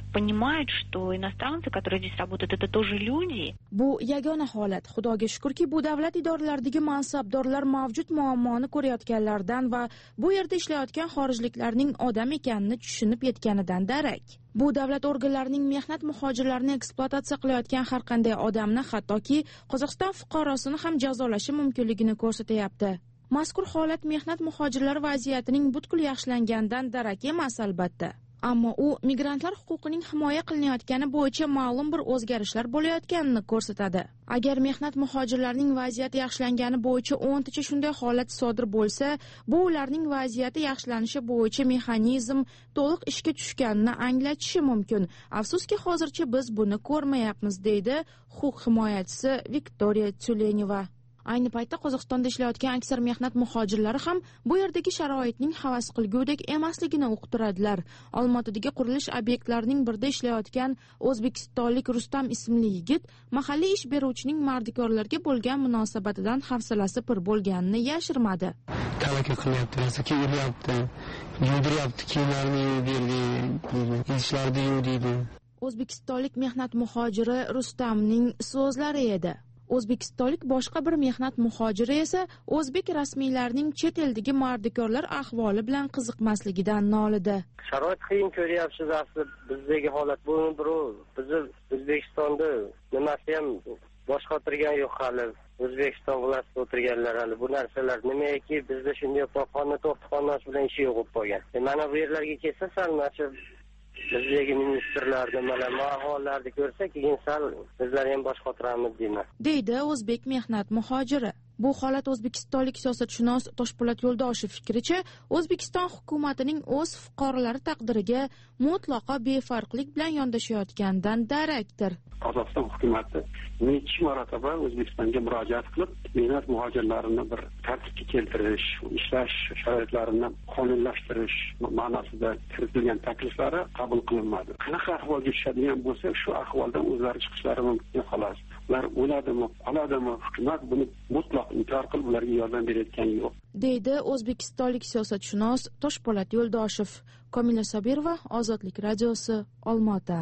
понимают, что иностранцы, которые здесь работают, это тоже люди. Bu yagona holat. Xudoga shukrki, bu davlat idoralaridagi mansabdorlar mavjud muammoni ko'rayotganlardan va bu yerda ishlayotgan xorijliklarning odam ekanini tushunib yetganidan darak. Bu davlat organlarining mehnat muhojirlarini ekspluatatsiya qilayotgan har qanday odamni, hattoki Qozog'iston fuqarosini ham jazolashi mumkinligini ko'rsatyapti. Mazkur holat mehnat muhojirlari vaziyatining butkul yaxshilanganidan darak emas albatta. Ammo u migrantlar huquqining himoya qilinayotgani bo'yicha ma'lum bir o'zgarishlar bo'layotganini ko'rsatadi. Agar mehnat muhojirlarining vaziyati yaxshilangani bo'yicha o'ntacha shunday holat sodir bo'lsa, bu ularning vaziyati yaxshilanishi bo'yicha mexanizm to'liq ishga tushganini anglatishi mumkin. Afsuski, hozircha biz buni ko'rmayapmiz, deydi huquq himoyachisi Viktoriya Tyuleneva. Ayni paytda Qozog'istonda ishlayotgan aksar mehnat muhojirlari ham bu yerdagi sharoitning havas qilgudek emasligini uqtiradilar. Olmaotadagi qurilish obyektlarining birida ishlayotgan o'zbekistonlik Rustam ismli yigit mahalliy ish beruvchining mardikorlarga bo'lgan munosabatidan hafsalasi pir bo'lganini yashirmadi. Talaka qilyapti, rasaga uryapti, yuvdiryapti, kiyimlarini yuvdirdi, ishlarni yuvdirdi. O'zbekistonlik mehnat muhojiri Rustamning so'zlari edi. O'zbekistonlik boshqa bir mehnat muhojiri esa o'zbek rasmiylarining chet eldagi mardikorlar ahvoli bilan qiziqmasligidan nolidi. Sharoit qiyin ko'ryapsiz, asli bizdagi holat bu birov. Bizni O'zbekistonda nimasi ham boshqa o'tirgan yo'q hali. O'zbekiston vlasida o'tirganlar hali bu narsalar nimaki bizda shunday qonun to'xtatxonasi bilan ishi yo'q bo'lib qolgan. E mana bu yerlarga kelsa sal mana bizdagi ministrlarni mana bu ahvollarni ko'rsa, keyin sal bizlar ham bosh qotiramiz deyman, deydi o'zbek mehnat muhojiri. Bu holat o'zbekistonlik siyosatshunos Toshpo'lat Yo'ldoshev fikricha, O'zbekiston hukumatining o'z fuqarolari taqdiriga mutlaqo befarqlik bilan yondashayotganidan darakdir. Qozog'iston hukumati necha marotaba O'zbekistonga murojaat qilib, mehnat muhojirlarini bir tartibga keltirish, ishlash sharoitlarini qonunlashtirish ma'nosida kiritilgan takliflari qabul qilinmadi. Qanaqa ahvolga tushadigan bo'lsa, shu ahvoldan o'zlari chiqishlari mumkin xolos. Ular o'ladimi, qoladimi, hukumat buni mutlaq inkor qilib ularga yordam berayotgani yo'q, deydi o'zbekistonlik siyosatshunos Toshpo'lat Yo'ldoshev. Komila Sobirova, Ozodlik radiosi, Olmaota.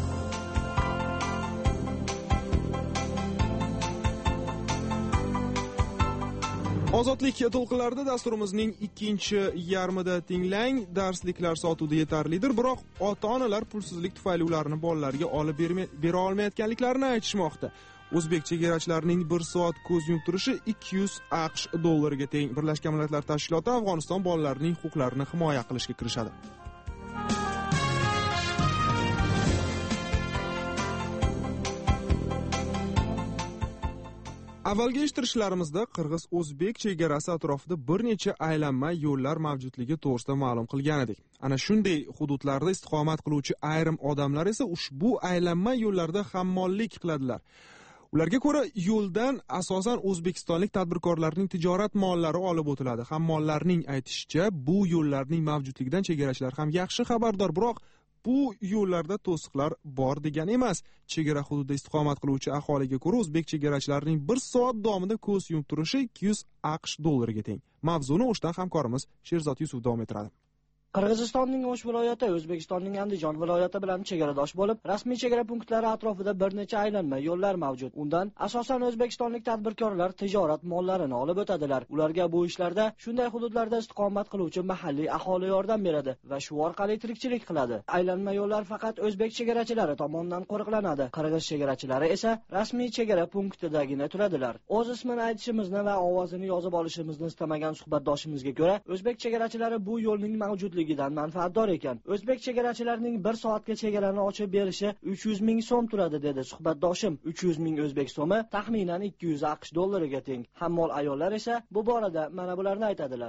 Ozodlik to'lqinlarida dasturimizning ikkinchi yarmida tinglang. Darsliklar sotuvda yetarlidir, biroq ota-onalar pulsizlik tufayli ularni bolalariga olib bera olmayotganliklarini aytishmoqda. O'zbek chegarachilarining bir soat ko'z yumib turishi ikki yuz aqsh dollariga teng. Birlashgan Millatlar Tashkiloti Afg'oniston bolalarining huquqlarini himoya qilishga kirishadi. Avvalgi eshittirishlarimizda qirg'iz-o'zbek chegarasi atrofida bir necha aylanma yo'llar mavjudligi to'g'risida ma'lum qilgan edik. Ana shunday hududlarda istiqomat qiluvchi ayrim odamlar esa ushbu aylanma yo'llarda hammollik qiladilar. Ularga ko'ra, yo'ldan asosan o'zbekistonlik tadbirkorlarning tijorat mollari olib o'tiladi. Hammollarning aytishicha, bu yo'llarning mavjudligidan chegarachilar ham yaxshi xabardor, biroq bu yo'llarda to'siqlar bor degani emas. Chegara hududida istiqomat qiluvchi aholiga ko'ra, o'zbek chegarachilarining bir soat davomida ko'z yumib turishi ikki yuz aqsh dollariga teng. Mavzuni O'shdan hamkorimiz Sherzod Yusuf davom ettiradi. Qirg'izistonning O'sh viloyati O'zbekistonning Andijon viloyati bilan chegaradosh bo'lib, rasmiy chegara punktlari atrofida bir necha aylanma yo'llar mavjud. Undan asosan o'zbekistonlik tadbirkorlar tijorat mollarini olib o'tadilar. Ularga bu ishlarda shunday hududlarda istiqomat qiluvchi mahalliy aholi yordam beradi va shu orqali tirikchilik qiladi. Aylanma yo'llar faqat o'zbek chegarachilari tomonidan qo'riqlanadi. Qirg'iz chegarachilari esa rasmiy chegara punktidagina turadilar. O'z ismini aytishimizni va ovozini yozib olishimizni istamagan suhbatdoshimizga ko'ra, o'zbek chegarachilari bu yo'lning mavjudligi dan manfaatdor ekan. O'zbek chegarachilarining bir soatga chegarani ochib berishi uch yuz ming so'm turadi, dedi suhbatdoshim. uch yuz ming o'zbek so'mi taxminan ikki yuz aqsh dollariga teng. Hammol ayollar esa bu borada mana bularni aytadilar.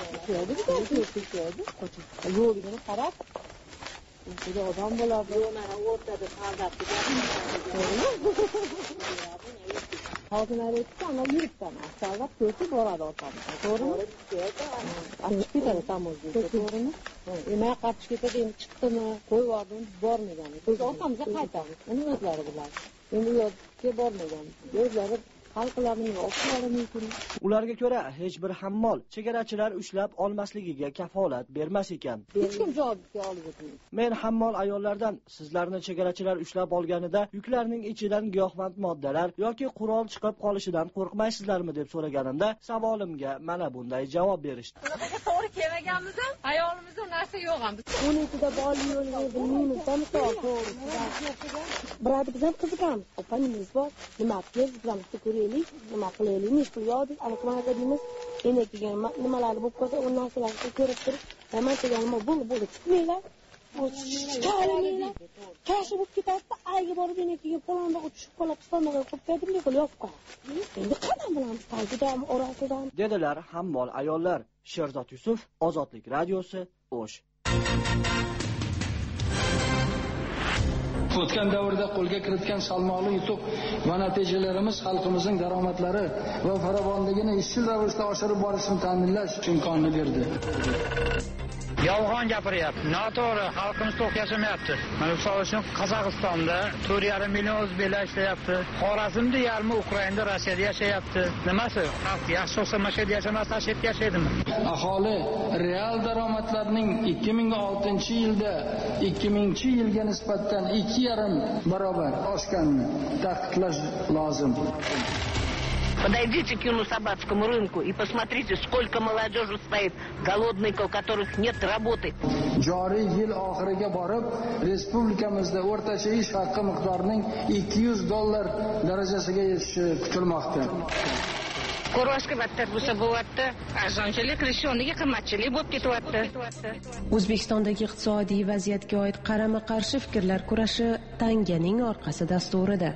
Yo'ligini qarab, juda odam bo'ladi. Mana o'rtada qaldab hozir aytdi, ana yuribdan, salvat ko'rib boradi otam. To'g'rimi? Achib ketadi tamozga, to'g'rimi? Nima qartib ketadi, endi chiqdimi, qo'yib yubordim, bormagan. Biz otamizga qaytamiz. Uni o'zlari biladi. Endi yo'lga bormagan. O'zlari hal qiladimi, yo'qmi mumkin. Ularga ko'ra hech bir hammol chegarachilar ushlab olmasligiga kafolat bermas ekan. Hech kim javobga olmaydi. Men hammol ayollardan sizlarni chegarachilar ushlab olganida yuklarning ichidan giyohvand moddalar yoki qurol chiqib qolishidan qo'rqmaysizlarmi deb so'raganimda savolimga mana bunday javob berishdi. Bunaqa to'g'ri kelmaganmiz ham, ayolimizda narsa yo'q ham. o'n ikkida boli yo'lini bilmaymiz, misol to'g'ri. Biroq biz ham qiziqamiz. Opanimiz bor, nima qilib biz ham ko'raylik, nima qilaylik, nima qilyapmiz, aniqroq deymiz. Endi keyin nimalarni bo'lib qolsa, u narsalarni ko'rib turib, nima deganimni bo'ldi, bo'ldi, chiqmaylar. Chiqaringlar. Kashi bo'lib ketadi, ayga borib yana keyin polonda tushib qolib, stomaga qo'yib ketdim, deb yozib qo'yadi. Endi qanday bilamiz, tagidan, orasidan. Dedilar hammol ayollar. Sherzod Yusuf, Ozodlik radiosi, O'sh. O'tgan davrda qo'lga kiritgan salmonli yutuq va natijalarimiz xalqimizning daromadlari va farovonligini izchil ravishda oshirib borishni ta'minlash imkonini berdi. Yolg'on gapiryapti, noto'g'ri, xalqimiz to'q yashamayapti. Mana misol uchun Qozog'istonda to'rt yarim million o'zbeklar ishlayapti. Xorazmda yarmi Ukrainada, Rossiyada yashayapti. Nimasi? Xalq yaxshi bo'lsa mana shu yerda yashamasa, shu yerda yashaydimi? Aholi real daromadlarning ikki ming oltinchi yilda ikki mingchi yilga nisbatan ikki yarim barobar oshganini ta'kidlash lozim. Подойдите к Юнусабадскому рынку и посмотрите, сколько молодежи стоит голодной, у которых нет работы. Joriy yil oxiriga borib, respublikamizda o'rtacha ish haqi miqdorining ikki yuz dollar darajasiga yetishi kutilmoqda. Ko'rishga battar bo'lsa bo'lyapti, arzonchilik qilishoniga qimmatchilik bo'lib ketyapti. O'zbekistondagi iqtisodiy vaziyatga oid qarama-qarshi fikrlar kurashi tanganing orqasi dasturida.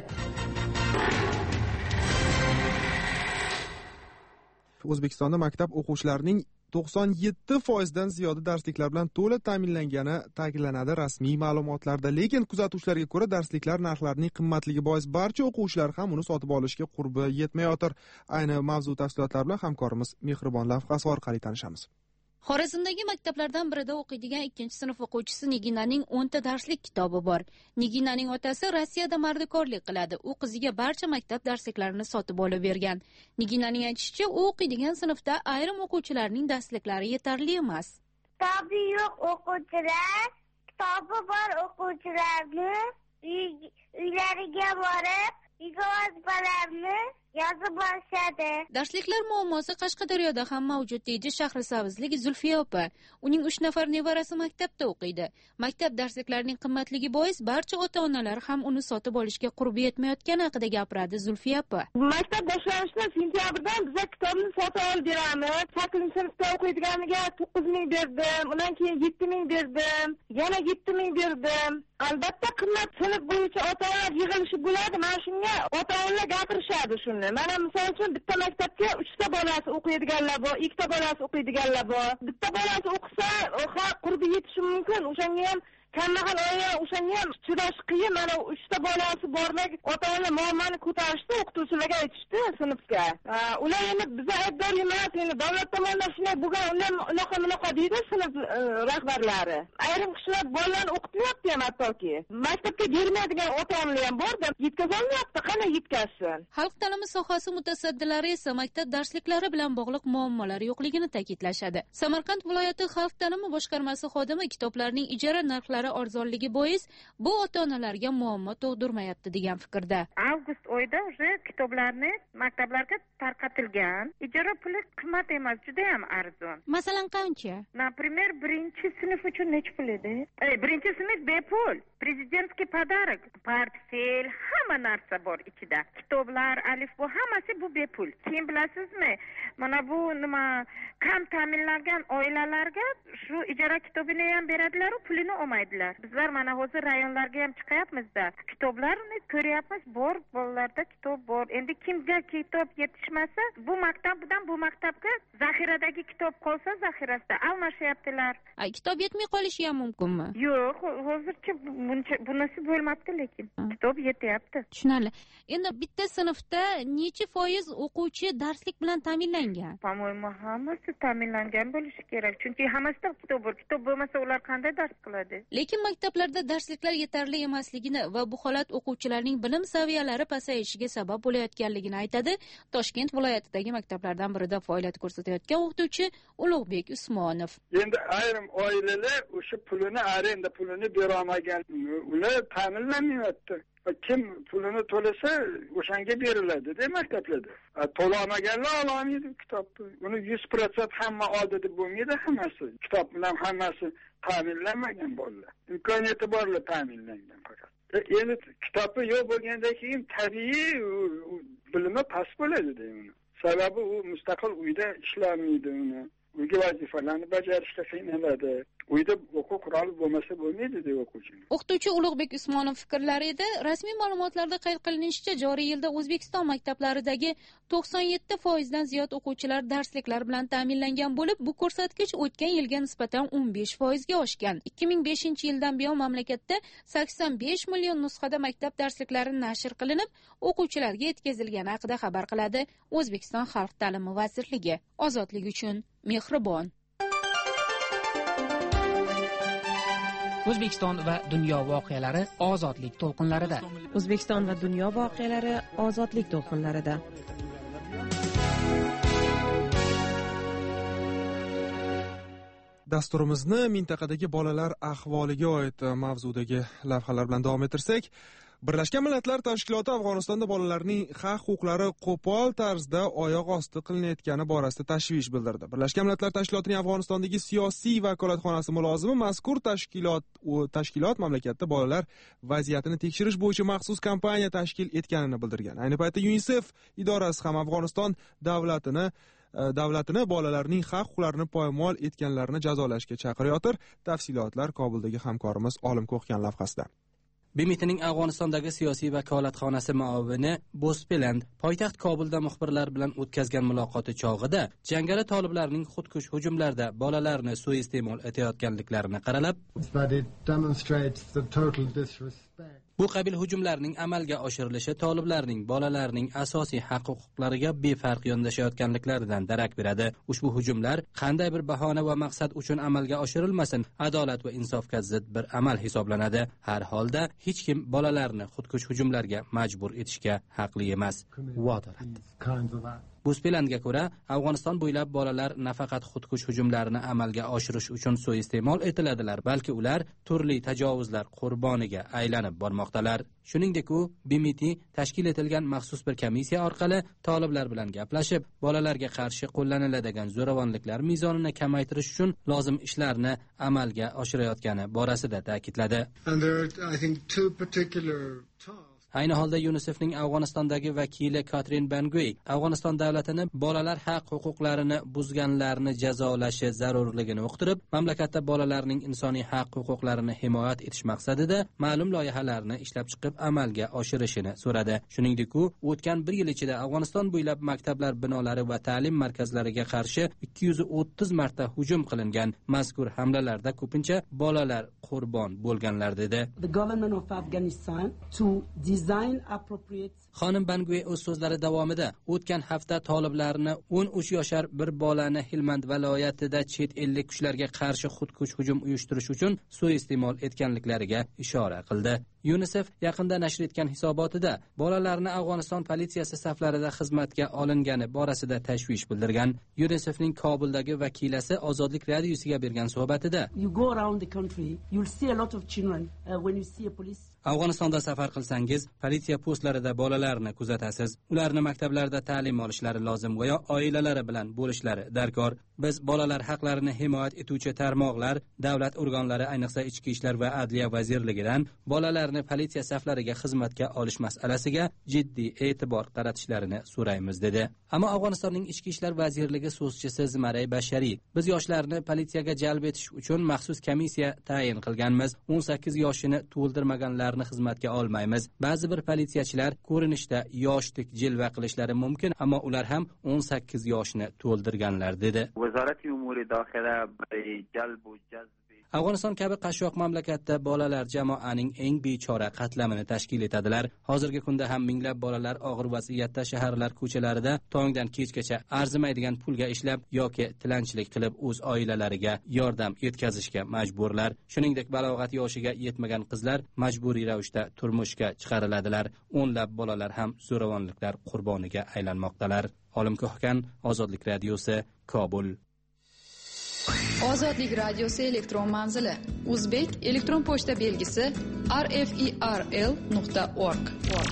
O'zbekistonda maktab o'quvchilarining to'qson yetti foizdan ziyodi darsliklar bilan to'la ta'minlangani ta'kidlanadi rasmiy ma'lumotlarda. Lekin kuzatuvchilarga ko'ra darsliklar narxlarining qimmatligi bois barcha o'quvchilar ham uni sotib olishga qurbi yetmayotir. Ayni mavzu tafsilotlari bilan hamkorimiz Mehribon lavhasi orqali tanishamiz. Xorazmdagi maktablardan birida o'qiydigan ikkinchi sinf o'quvchisi Niginaning o'nta darslik kitobi bor. Niginaning otasi Rossiyada mardikorlik qiladi. U qiziga barcha maktab darsliklarini sotib olib bergan. Niginaning aytishicha, u o'qiydigan sinfda ayrim o'quvchilarning darsliklari yetarli emas. Kitobi yo'q o'quvchilar, kitobi bor o'quvchilarni uylariga borib, vazifalarni yozib borishadi. Darsliklar muammosi Qashqadaryoda ham mavjud, deydi Shahrisabzlik Zulfiya opa. Uning uch nafar nevarasi maktabda o'qiydi. Maktab darsliklarining qimmatligi bois barcha ota-onalar ham uni sotib olishga qurbi yetmayotgani haqida gapiradi Zulfiya opa. Maktab boshlanishi sentyabrdan biz kitobni sotib olib beramiz. sakkizinchi sinfda o'qiydiganiga to'qqiz ming berdim, undan keyin yetti ming berdim, yana yetti ming berdim. Albatta qimmat sinf bo'yicha ota-onalar yig'ilishi bo'ladi. Mana shunga ota-onalar gapirishadi shuni. Mana misol uchun bitta maktabga uchta bolasi o'qiydiganlar bor, ikkita bolasi o'qiydiganlar bor. Bitta bolasi o'qisa, ha, qurbi yetishi mumkin. O'shanga ham kambag'al oilalar o'shanga ham chidash qiyin. Mana uchta bolasi borlar, ota-ona muammoni ko'tarishdi, o'qituvchilarga aytishdi sinfga. Ular endi bizga aybdor emas, endi davlat tomonidan shunday bo'lgan, unaqa bunaqa deydi sinf rahbarlari. Ayrim kishilar bolalarni o'qitmayapti ham hattoki. Maktabga bermaydigan ota-onalar ham bor, yetkazolmayapti, qanday yetkazsin? Xalq ta'limi sohasi mutasaddilari esa maktab darsliklari bilan bog'liq muammolar yo'qligini ta'kidlashadi. Samarqand viloyati xalq ta'limi boshqarmasi xodimi kitoblarning ijara narxlari arzonligi bois bu ota-onalarga muammo tug'dirmayapti degan fikrda. Avgust oyida уже kitoblarni maktablarga tarqatilgan. Ijara puli qimmat emas, juda ham arzon. Masalan, qancha? Например, birinchi sinf uchun necha pul edi? Ey, birinchi sinf bepul. Prezidentskiy pодарок, portfel, hamma narsa bor ichida. Kitoblar, alifbo, hammasi bu bepul. Keyin bilasizmi, mana bu nima kam ta'minlangan oilalarga shu ijara kitobini ham beradilar, pulini olmaydilar. Bizlar mana hozir rayonlarga ham chiqyapmiz-da. Kitoblarni ko'ryapmiz, bor, bolalarda kitob bor. Endi kimga kitob yetishmasa, bu maktabdan bu maktabga zaxiradagi kitob qolsa, zaxirasida almashyaptilar. Ay, kitob yetmay qolishi ham mumkinmi? Yo'q, hozircha bunisi bo'lmabdi, lekin kitob yetyapti. Tushunarli. Endi bitta sinfda necha foiz o'quvchi darslik bilan ta'minlangan? Po-mo'ymu hammasi ta'minlangan bo'lishi kerak. Chunki hammasida kitob bor. Kitob bo'lmasa ular qanday dars qiladi? lekin maktablarda darsliklar yetarli emasligini va bu holat o'quvchilarning bilim saviyalari pasayishiga sabab bo'layotganligini aytadi Toshkent viloyatidagi maktablardan birida faoliyat ko'rsatayotgan o'qituvchi Ulug'bek Usmonov. Endi ayrim oilalar o'sha pulini, arenda pulini bera olmagan, ular ta'minlanmayapti. Kim pulini to'lasa o'shanga beriladi-da maktablarda. To'lamaganlar olmaydi kitobni. Uni yuz foiz hamma oldi deb bo'lmaydi hammasi. Kitob bilan hammasi ta'minlanmagan bolalar. Imkoniyati borlar ta'minlangan faqat. Endi kitobi yo'q bo'lgandan keyin tabiiy bilimi past bo'ladi-da uni. Sababi u mustaqil uyda ishlamaydi uni. Uyga vazifalarni bajarishga qiynaladi. Uyda o'quv quroli bo'lmasa bo'lmaydi deb o'quvchi. O'qituvchi Ulug'bek Usmonov fikrlari edi. Rasmiy ma'lumotlarda qayd qilinishicha, joriy yilda O'zbekiston maktablaridagi to'qson yetti foiz dan ziyod o'quvchilar darsliklar bilan ta'minlangan bo'lib, bu ko'rsatkich o'tgan yilga nisbatan o'n besh foiz ga oshgan. ikki ming beshinchi yildan buyon mamlakatda sakson besh million nusxada maktab darsliklari nashr qilinib, o'quvchilarga yetkazilgani haqida xabar qiladi O'zbekiston Xalq ta'limi vazirligi. Ozodlik uchun mehribon. O'zbekiston va dunyo voqealari ozodlik to'lqinlarida. O'zbekiston va dunyo voqealari ozodlik to'lqinlarida. Dasturimizni mintaqadagi bolalar ahvoliga oid mavzudagi lavhalar bilan davom ettirsak, Birlashgan Millatlar Tashkiloti Afg'onistonda bolalarning haq-huquqlari qo'pol tarzda oyoq osti qilinayotgani borasida tashvish bildirdi. Birlashgan Millatlar Tashkilotining Afg'onistondagi siyosiy vakolatxonasi mulozimi mazkur tashkilot tashkilot mamlakatda bolalar vaziyatini tekshirish bo'yicha maxsus kompaniya tashkil etganini bildirgan. Ayni paytda UNICEF idorasi ham Afg'oniston davlatini davlatini bolalarning haq-huquqlarini poymol etganlarni jazolashga chaqirayotir. Tafsilotlar Kobuldagi hamkorimiz Olim Ko'xgan lavhasida. B M T'ning Afg'onistondagi siyosiy vakolatxonasi muavini Bospeland poytaxt Kobulda muxbirlar bilan o'tkazgan muloqoti chog'ida jangari toliblarning xudkush hujumlarda bolalarni suiiste'mol etayotganliklarini qaralab, bu qabil hujumlarning amalga oshirilishi toliblarning bolalarning asosiy haq-huquqlariga befarq yondashayotganliklaridan darak beradi. Ushbu hujumlar qanday bir bahona va maqsad uchun amalga oshirilmasin, adolat va insofga zid bir amal hisoblanadi. Har holda hech kim bolalarni xudkush hujumlarga majbur etishga haqli emas. Va'dorat. Buspelandga ko'ra, Afg'oniston bo'ylab bolalar nafaqat xudkush hujumlarini amalga oshirish uchun suiiste'mol etiladilar, balki ular turli tajovuzlar qurboniga aylanib bormoqdalar. Shuningdek, u B M T tashkil etilgan maxsus bir komissiya orqali toliblar bilan gaplashib, bolalarga qarshi qo'llaniladigan zo'ravonliklar mezonini kamaytirish uchun lozim ishlarni amalga oshirayotgani borasida ta'kidladi. Ayni holda UNICEFning Afg'onistondagi vakili Katrin Bangui Afg'oniston davlatini bolalar haq-huquqlarini buzganlarni jazolashi zarurligini uqtirib, mamlakatda bolalarning insoniy haq-huquqlarini himoya etish maqsadida ma'lum loyihalarni ishlab chiqib amalga oshirishini so'radi. Shuningdek, u o'tgan bir yil ichida Afg'oniston bo'ylab maktablar binolari va ta'lim markazlariga qarshi ikki yuz o'ttiz marta hujum qilingan. Mazkur hamlalarda ko'pincha bolalar qurbon bo'lganlar dedi. Xonim Bangui o'z so'zlari davomida o'tgan hafta toliblarni o'n uch yoshar bir bolani Hilmand viloyatida chet ellik kuchlarga qarshi xudkush hujum uyushtirish uchun suiiste'mol etganliklariga ishora qildi. UNICEF yaqinda nashr etgan hisobotida bolalarni Afg'oniston politsiyasi saflarida xizmatga olingani borasida tashvish bildirgan. UNICEFning Kobuldagi vakilasi Ozodlik radiosiga bergan suhbatida Afg'onistonda safar qilsangiz, politsiya postlarida bolalarni kuzatasiz. Ularni maktablarda ta'lim olishlari lozim va yo oilalari bilan bo'lishlari darkor. Biz bolalar haqlarini himoya etuvchi tarmoqlar, davlat organlari, ayniqsa Ichki ishlar va Adliya vazirligidan bolalarni politsiya saflariga xizmatga olish masalasiga jiddiy e'tibor qaratishlarini so'raymiz dedi. Ammo Afg'onistonning Ichki ishlar vazirligi so'zchisi Zmaray Bashariy, biz yoshlarni politsiyaga jalb etish uchun maxsus komissiya tayin qilganmiz. o'n sakkiz yoshini to'ldirmaganlarni xizmatga olmaymiz. Ba'zi bir politsiyachilar ko'rinishda yoshdek jilva qilishlari mumkin, ammo ular ham o'n sakkiz yoshni to'ldirganlar dedi. Afg'oniston kabi qashshoq mamlakatda bolalar jamoaning eng bechora qatlamini tashkil etadilar. Hozirgi kunda ham minglab bolalar og'ir vaziyatda shaharlar ko'chalarida tongdan kechgacha arzimaydigan pulga ishlab yoki tilanchilik qilib o'z oilalariga yordam yetkazishga majburlar. Shuningdek, balog'at yoshiga yetmagan qizlar majburiy ravishda turmushga chiqariladilar. O'nlab bolalar ham zo'ravonliklar qurboniga aylanmoqdalar. Olim Ko'hkan, Ozodlik radiosi, Kobul. Ozodlik radiosi elektron manzili: O'zbek elektron pochta belgisi r f i r l nuqta org.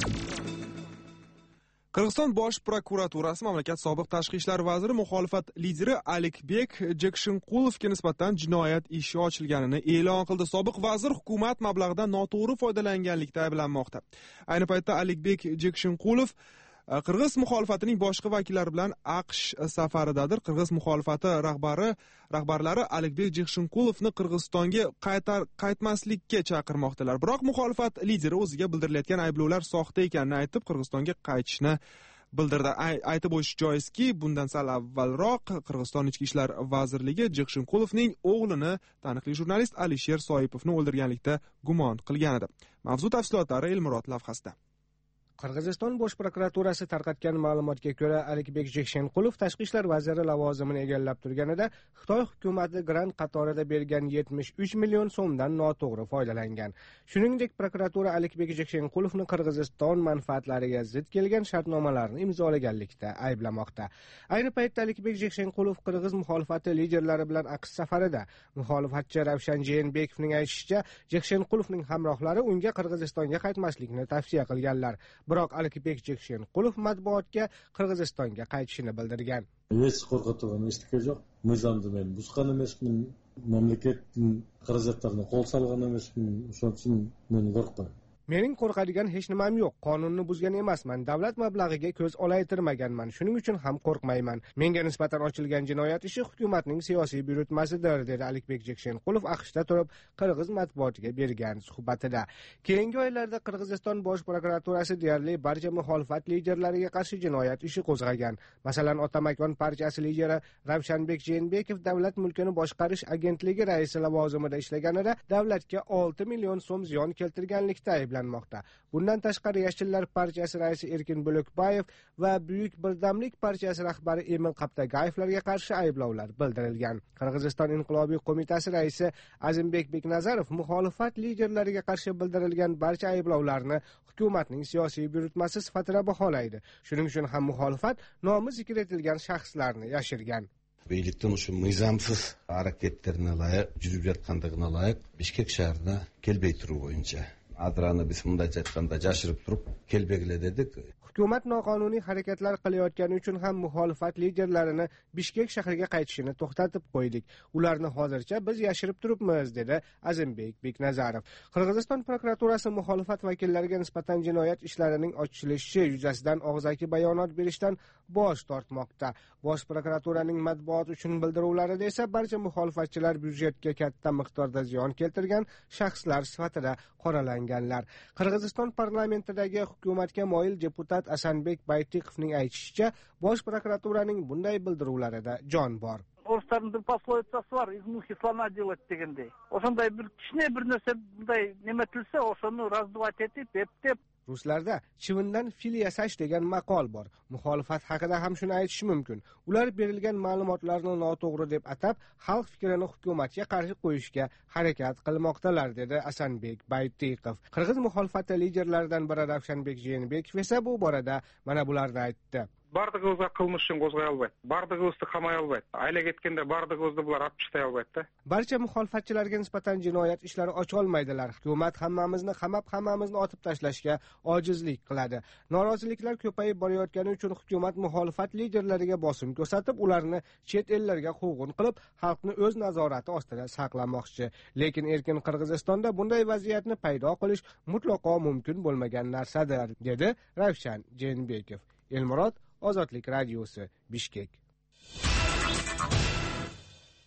Qirg'iziston bosh prokuraturasi mamlakat sobiq tashqi ishlar vaziri muxolifat lideri Alikbek Jekshinqulovga nisbatan jinoyat ishi ochilganini e'lon qildi. Sobiq vazir hukumat mablag'idan noto'g'ri foydalanganlikda ayblanmoqda. Ayni paytda Alikbek Jekshinqulov Qirg'iz muxolifatining boshqa vakillari bilan AQSh safaridadir. Qirg'iz muxolifati rahbari rahbarlari Alikbek Jekshinqulovni Qirg'izistonga qaytar qaytmaslikka chaqirmoqdalar. Biroq muxolifat lideri o'ziga bildirilayotgan ayblovlar soxta ekanini aytib, Qirg'izistonga qaytishni bildirdi. Aytib o'tish joizki, bundan sal avvalroq Qirg'iziston ichki ishlar vazirligi Jekshinqulovning o'g'lini taniqli jurnalist Alisher Soipovni o'ldirganlikda gumon qilgan edi. Mavzu tafsilotlari Elmurod lavhasida. Qirg'iziston bosh prokuraturasi tarqatgan ma'lumotga ko'ra, Alikbek Jekshinqulov tashqi ishlar vaziri lavozimini egallab turganida Xitoy hukumati grant qatorida bergan yetmish uch million so'mdan noto'g'ri foydalangan. Shuningdek, prokuratura Alikbek Jekshinqulovni Qirg'iziston manfaatlariga zid kelgan shartnomalarni imzolaganlikda ayblamoqda. Ayni paytda Alikbek Jekshinqulov Qirg'iz muxolifati liderlari bilan AQSh safarida. Muxolifatchi Ravshan Jeenbekovning aytishicha, Jekshinqulovning hamrohlari unga Qirg'izistonga qaytmaslikni tavsiya qilganlar. Biroq Alikbek Jekshinqulov matbuotga Qirg'izistonga qaytishini bildirgan. Hech qo'rqitgan ishtika yo'q. Mizamni men buzgan emasman, mamlakatning xarajatlarini qo'l solgan emasman, shuning uchun men qo'rqaman. Mening qo'rqadigan hech nimam yo'q. Qonunni buzgan emasman. Davlat mablag'iga ko'z olaytirmaganman. Shuning uchun ham qo'rqmayman. Menga nisbatan ochilgan jinoyat ishi hukumatning siyosiy buyurtmasidir, dedi Alikbek Jekshinqulov AQShda turib Qirg'iz matbuotiga bergan suhbatida. Keyingi oylarda Qirg'iziston bosh prokuraturasi deyarli barcha muxolifat liderlariga qarshi jinoyat ishi qo'zg'agan. Masalan, Otamakon partiyasi lideri Ravshanbek Jeenbekov davlat mulkini boshqarish agentligi raisi lavozimida ishlaganida davlatga olti million so'm ziyon keltirganlikda ayblanmoqda. Bundan tashqari Yashillar partiyasi raisi Erkin Bo'lakbayev va Buyuk Birdamlik partiyasi rahbari Emil Qaptagayevlarga qarshi ayblovlar bildirilgan. Qirg'iziston Inqilobiy qo'mitasi raisi Azimbek Beknazarov muxolifat liderlariga qarshi bildirilgan barcha ayblovlarni hukumatning siyosiy buyurtmasi sifatida baholaydi. Shuning uchun ham muxolifat nomi zikr etilgan shaxslarni yashirgan. Beylikten şu mizamsız hareketlerine layık, жүрүп жаткандыгына layık Bishkek şahrına kelbey turu boyunca. Adrani biz bunday aytganda jashirib turib kelbegile dedik. Hukumat noqonuniy harakatlar qilayotgani uchun ham muxolifat liderlarini Bishkek shahriga qaytishini to'xtatib qo'ydik. Ularni hozircha biz yashirib turibmiz, dedi Azimbek Beknazarov. Qirg'iziston prokuraturasi muxolifat vakillariga nisbatan jinoyat ishlarining ochilishi yuzasidan og'zaki bayonot berishdan bosh tortmoqda. Bosh prokuraturaning matbuot uchun bildiruvlarida esa barcha muxolifatchilar byudjetga katta miqdorda ziyon keltirgan shaxslar sifatida qoralanganlar. Qirg'iziston parlamentidagi hukumatga moyil deputat Asanbek Baytiqovning aytishicha, bosh prokuraturaning bunday bildiruvlarida jon bor. Орыстардың бір пословицасы бар, из мухи слона делать дегендей. Ошондай bir кичине bir нәрсе мындай неметилсе, ошону раздувать этип, эптеп. Ruslarda chivindan fil yasash degan maqol bor. Muxolifat haqida ham shuni aytish mumkin. Ular berilgan ma'lumotlarni noto'g'ri deb atab, xalq fikrini hukumatga qarshi qo'yishga harakat qilmoqdalar, dedi Asanbek Baytiqov. Qirg'iz muxolifati liderlaridan biri Ravshanbek Jeenbekov esa bu borada mana bularni aytdi. Бардығымызға қылмыс үшін қозғай албайды. Бардығымызды қамай албайды. Айла кеткенде бардығымызды бұлар алып тастай албайды да. Barcha muxolifatchilarga nisbatan jinoyat ishlari ocha olmaydilar. Hukumat hammamizni qamab, hammamizni otib tashlashga ojizlik qiladi. Noroziliklar ko'payib borayotgani uchun hukumat muxolifat liderlariga bosim ko'rsatib, ularni chet ellarga quvg'in qilib, xalqni o'z nazorati ostida saqlamoqchi. Lekin erkin Qirg'izistonda bunday vaziyatni paydo qilish mutlaqo mumkin bo'lmagan narsadir, dedi Ravshan Jeenbekov. Elmurod, Ozodlik radiosi, Bishkek.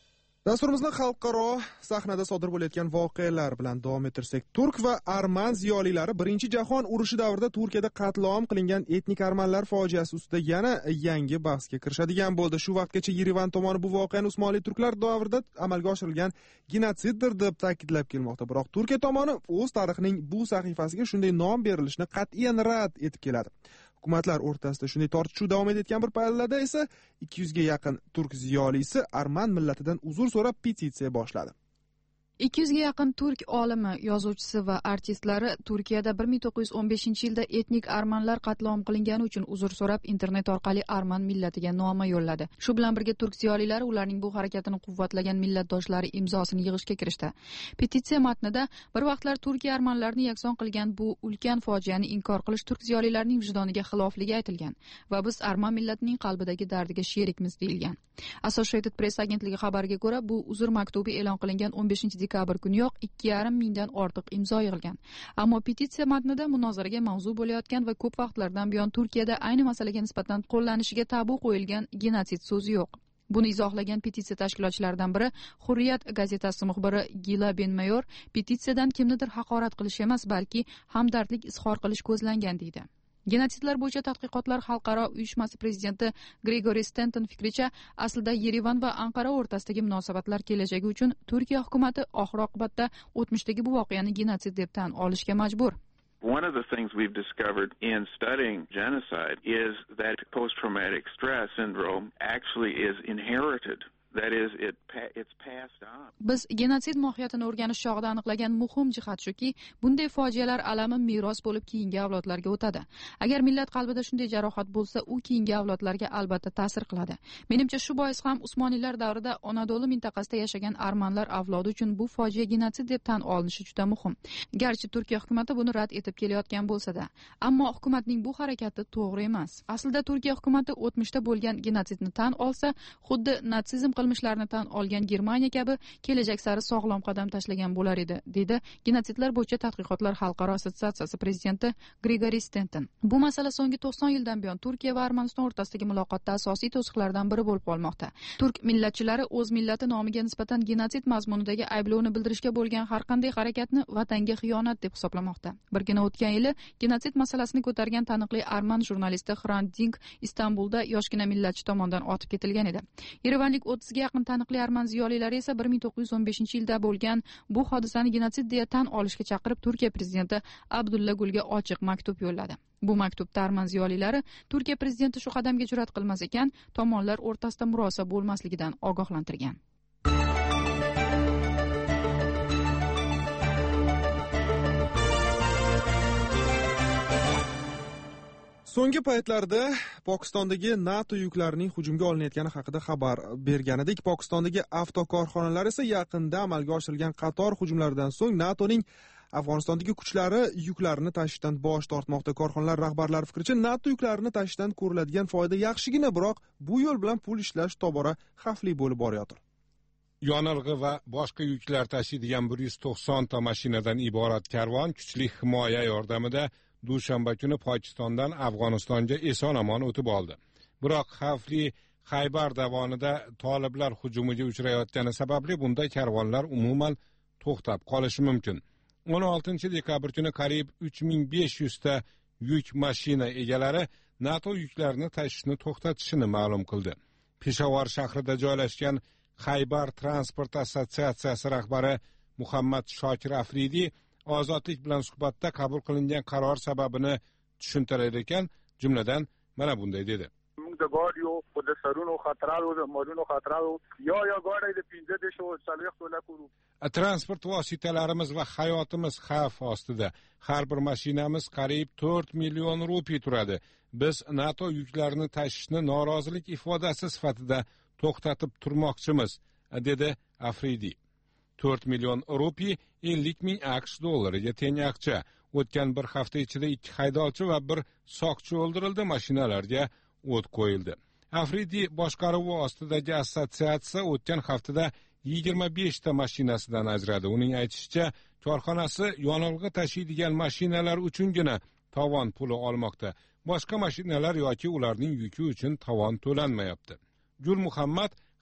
Dasturimizni xalqaro sahnada sodir bo'layotgan voqealar bilan davom ettirsak, turk va arman ziyolilari birinchi jahon urushi davrida Turkiyada qatl-om qilingan etnik armanlar fojiasi ustida yana yangi bahsga kirishadigan bo'ldi. Shu vaqtgacha Yerevan tomoni bu voqeani Usmonli turklar davrida amalga oshirilgan genotsiddir deb ta'kidlab kelmoqda. Biroq Turkiya tomoni o'z tarixining bu sahifasiga shunday nom berilishini qat'iyan rad etib keladi. Hukumatlar o'rtasida shunday tortishuv davom etayotgan bir pallada esa ikki yuzga yaqin turk ziyolisi arman millatidan uzr so'rab petitsiya boshladi. ikki yuzga yaqin turk olimi, yozuvchisi va artistlari Turkiyada bir ming to'qqiz yuz o'n beshinchi yilda etnik armanlar qatl-om qilingani uchun uzr so'rab internet orqali arman millatiga noma yo'lladi. Shu bilan birga turk ziyolilari ularning bu harakatini quvvatlagan millatdoshlari imzosini yig'ishga kirishdi. Petitsiya matnida bir vaqtlar Turkiya armanlarini yakson qilgan bu ulkan fojiani inkor qilish turk ziyolilarining vijdoniga xilofligi aytilgan va biz arman millatining qalbidagi dardiga sherikmiz deyilgan. Associated Press agentligi xabariga ko'ra, bu uzr maktubi e'lon qilingan o'n beshinchi dekabr kuniyoq ikki yarim mingdan ortiq imzo yig'ilgan. Ammo petitsiya matnida munozaraga mavzu bo'layotgan va ko'p vaqtlardan buyon Turkiyada ayni masalaga nisbatan qo'llanishiga tabu qo'yilgan genotsid so'zi yo'q. Buni izohlagan petitsiya tashkilotchilaridan biri Hurriyat gazetasi muxbiri Gila Benmayor, petitsiyadan kimnidir haqorat qilish emas, balki hamdardlik izhor qilish ko'zlangan deydi. Genotsidlar bo'yicha tadqiqotlar xalqaro uyushmasi prezidenti Gregory Stanton fikricha, aslida Yerevan va Anqara o'rtasidagi munosabatlar kelajagi uchun Turkiya hukumatı oxir-oqibatda o'tmishdagi bu voqeani genotsid deb tan olishga majbur. One of the things we've discovered in studying genocide is that post-traumatic stress syndrome actually is inherited. That is, it, it's passed on. Biz genotsid mohiyatini o'rganish chog'ida aniqlagan muhim jihat shuki, bunday fojialar alami meros bo'lib keyingi avlodlarga o'tadi. Agar millat qalbida shunday jarohat bo'lsa, u keyingi avlodlarga albatta ta'sir qiladi. Menimcha shu bois ham Usmoniylar davrida Anadolu mintaqasida yashagan armanlar avlodi uchun bu fojia genotsid deb tan olinishi juda muhim. Garchi Turkiya hukumatı buni rad etib kelayotgan bo'lsa-da, ammo hukumatning bu harakati to'g'ri emas. Aslida Turkiya hukumatı o'tmishda bo'lgan genotsidni tan olsa, xuddi natsizm qilmishlarni tan olgan Germaniya kabi kelajak sari sog'lom qadam tashlagan bo'lar edi, dedi genotsidlar bo'yicha tadqiqotlar xalqaro assotsiatsiyasi prezidenti Gregory Stanton. Bu masala so'nggi to'qson yildan buyon Turkiya va Armaniston o'rtasidagi muloqotda asosiy to'siqlardan biri bo'lib qolmoqda. Turk millatchilari o'z millati nomiga nisbatan genotsid mazmunidagi ayblovni bildirishga bo'lgan har qanday harakatni vatanga xiyonat deb hisoblamoqda. Birgina o'tgan yili genotsid masalasini ko'targan taniqli arman jurnalisti Hrant Dink Istanbulda yoshgina millatchi tomonidan otib ketilgan edi. Yerevanlik o'ttiz ga yaqin taniqli arman ziyolilari esa bir ming to'qqiz yuz o'n beshinchi yilda bo'lgan bu hodisani genotsid deya tan olishga chaqirib Turkiya prezidenti Abdulla Gulga ochiq maktub yo'lladi. Bu maktubda arman ziyolilari Turkiya prezidenti shu qadamga jur'at qilmas ekan, tomonlar o'rtasida murosa bo'lmasligidan ogohlantirgan. So'nggi paytlarda Pokistondagi NATO yuklarining hujumga olinayotgani haqida xabar bergan edik. Pokistondagi avtokorxonalar esa yaqinda amalga oshirilgan qator hujumlardan so'ng NATOning Afg'onistondagi kuchlari yuklarini tashishdan bosh tortmoqda. Korxonalar rahbarlari fikricha, NATO yuklarini tashishdan ko'riladigan foyda yaxshigina, biroq bu yo'l bilan pul ishlash tobora xavfli bo'lib borayotir. Yonilg'i va boshqa yuklar tashiydigan bir yuz to'qson ta mashinadan iborat karvon kuchli himoya yordamida dushanba kuni Pokistondan Afg'onistonga eson-omon o'tib oldi. Biroq xavfli Xaybar dovonida toliblar hujumiga uchrayotgani sababli bunday karvonlar umuman to'xtab qolishi mumkin. o'n oltinchi dekabr kuni qariyb uch ming besh yuz ta yuk mashina egalari NATO yuklarini tashishni to'xtatishini ma'lum qildi. Peshawar shahrida joylashgan Xaybar transport assotsiatsiyasi rahbari Muhammad Shokir Afridi ozodlik bilan suhbatda qabul qilingan qaror sababini tushuntirar ekan, jumladan mana bunday dedi. Transport vositalarimiz va hayotimiz xavf ostida. Har bir mashinamiz qariyb to'rt million rupiy turadi. Biz NATO yuklarini tashishni norozilik ifodasi sifatida to'xtatib turmoqchimiz, dedi Afridi. to'rt million rupiy ellik ming AQSh dollariga teng aqcha. O'tgan bir hafta ichida ikki haydovchi va bir soqchi o'ldirildi, mashinalarga o't qo'yildi. Afridi boshqaruvi ostidagi assotsiatsiya o'tgan haftada yigirma besh ta mashinasidan ajradi. Uning aytishicha, korxonasi yonilg'i tashiydigan mashinalar uchungina tovon puli olmoqda. Boshqa mashinalar yoki ularning yuki uchun tovon to'lanmayapti. Gul Muhammad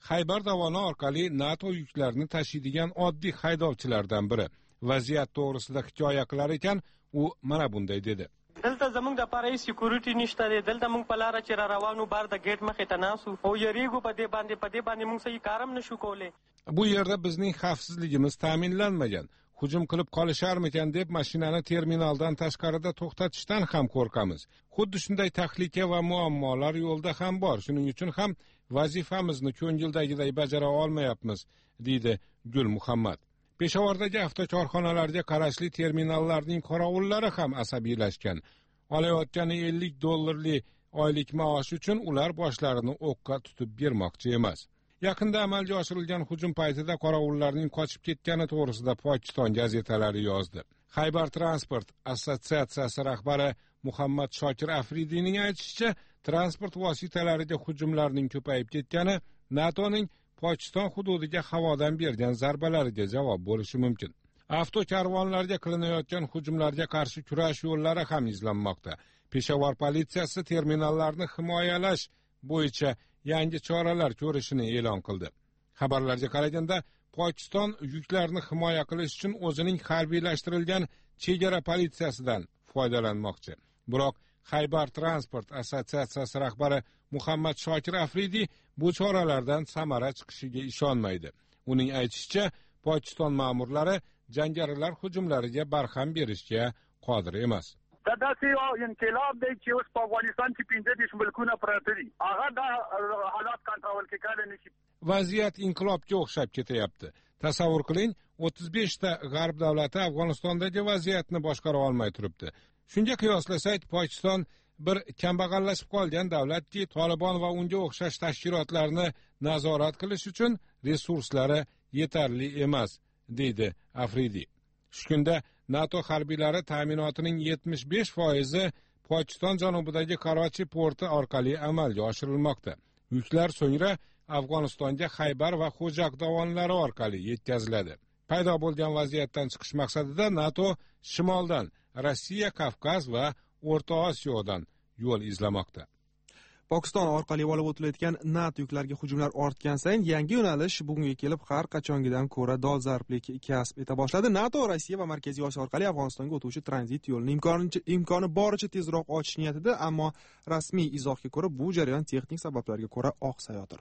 Xaybar dovoni orqali NATO yuklarini tashiydigan oddiy haydovchilardan biri. Vaziyat to'g'risida hikoya qilar ekan, u mana bunday dedi. دلته زمونږ د پاره سکیورټي نشته دی دلته مونږ په لار چې را روانو بار د گیټ مخې ته ناسو او یریګو په دې باندې په دې باندې مونږ صحیح کارم نشو کولای. Bu yerda bizning xavfsizligimiz ta'minlanmagan. Hujum qilib qolisharmikan deb mashinani terminaldan tashqarida to'xtatishdan ham qo'rqamiz. Xuddi shunday tahlika va muammolar yo'lda ham bor. Shuning uchun ham vazifamizni ko'ngildagiday bajara olmayapmiz, deydi Gul Muhammad. Peshovordagi avtokorxonalarga qarashli terminallarning qorovullari ham asabiylashgan. Olayotgani ellik dollarli oylik maosh uchun ular boshlarini o'qqa tutib bermoqchi emas. Yaqinda amalga oshirilgan hujum paytida qorovullarning qochib ketgani to'g'risida Pokiston gazetalari yozdi. Xaybar Transport assotsiatsiyasi rahbari Muhammad Shokir Afridiyning aytishicha, transport vositalariga hujumlarning ko'payib ketgani NATOning Pokiston hududiga havodan bergan zarbalariga javob bo'lishi mumkin. Avtokarvonlarga qilinayotgan hujumlarga qarshi kurash yo'llari ham izlanmoqda. Peshawar politsiyasi terminallarni himoyalash bo'yicha yangi choralar ko'rishini e'lon qildi. Xabarlarga qaraganda, Pokiston yuklarni himoya qilish uchun o'zining harbiylashtirilgan chegara politsiyasidan foydalanmoqchi. Biroq Xaybar Transport assotsiatsiyasi rahbari Muhammad Shokir Afridiy bu choralardan samara chiqishiga ishonmaydi. Uning aytishicha, Pokiston ma'murlari jangarilar hujumlariga barham berishga qodir emas. دا داسې یو انقلاب دی چې اوس په افغانستان کې پنځه دېرش ملکونه پراته دي. هغه دا حالات کنټرول کېدای نشي. Vaziyat inqilobga o'xshab ketyapti. Tasavvur qiling, o'ttiz besh ta g'arb davlati Afg'onistondagi vaziyatni boshqara olmay turibdi. Shunga qiyoslasak, Pokiston bir kambag'allashib qolgan davlatki, Tolibon va unga o'xshash tashkilotlarni nazorat qilish uchun resurslari yetarli emas, deydi Afridiy. Shu kunda NATO harbiylari ta'minotining yetmish besh foizi Pokiston janubidagi Karachi porti orqali amalga oshirilmoqda. Yuklar so'ngra Afg'onistonga Xaybar va Xo'jaq dovonlari orqali yetkaziladi. Paydo bo'lgan vaziyatdan chiqish maqsadida NATO shimoldan, Rossiya, Kavkaz va O'rta Osiyodan yo'l izlamoqda. Pokiston orqali olib o'tilayotgan NATO yuklariga hujumlar ortgan sayin yangi yo'nalish bugunga kelib har qachongidan ko'ra dolzarblik kasb eta boshladi. NATO Rossiya va Markaziy Osiyo orqali Afg'onistonga o'tuvchi tranzit yo'lini imkonicha imkoni boricha tezroq ochish niyatida, ammo rasmiy izohga ko'ra bu jarayon texnik sabablarga ko'ra oqsayotir.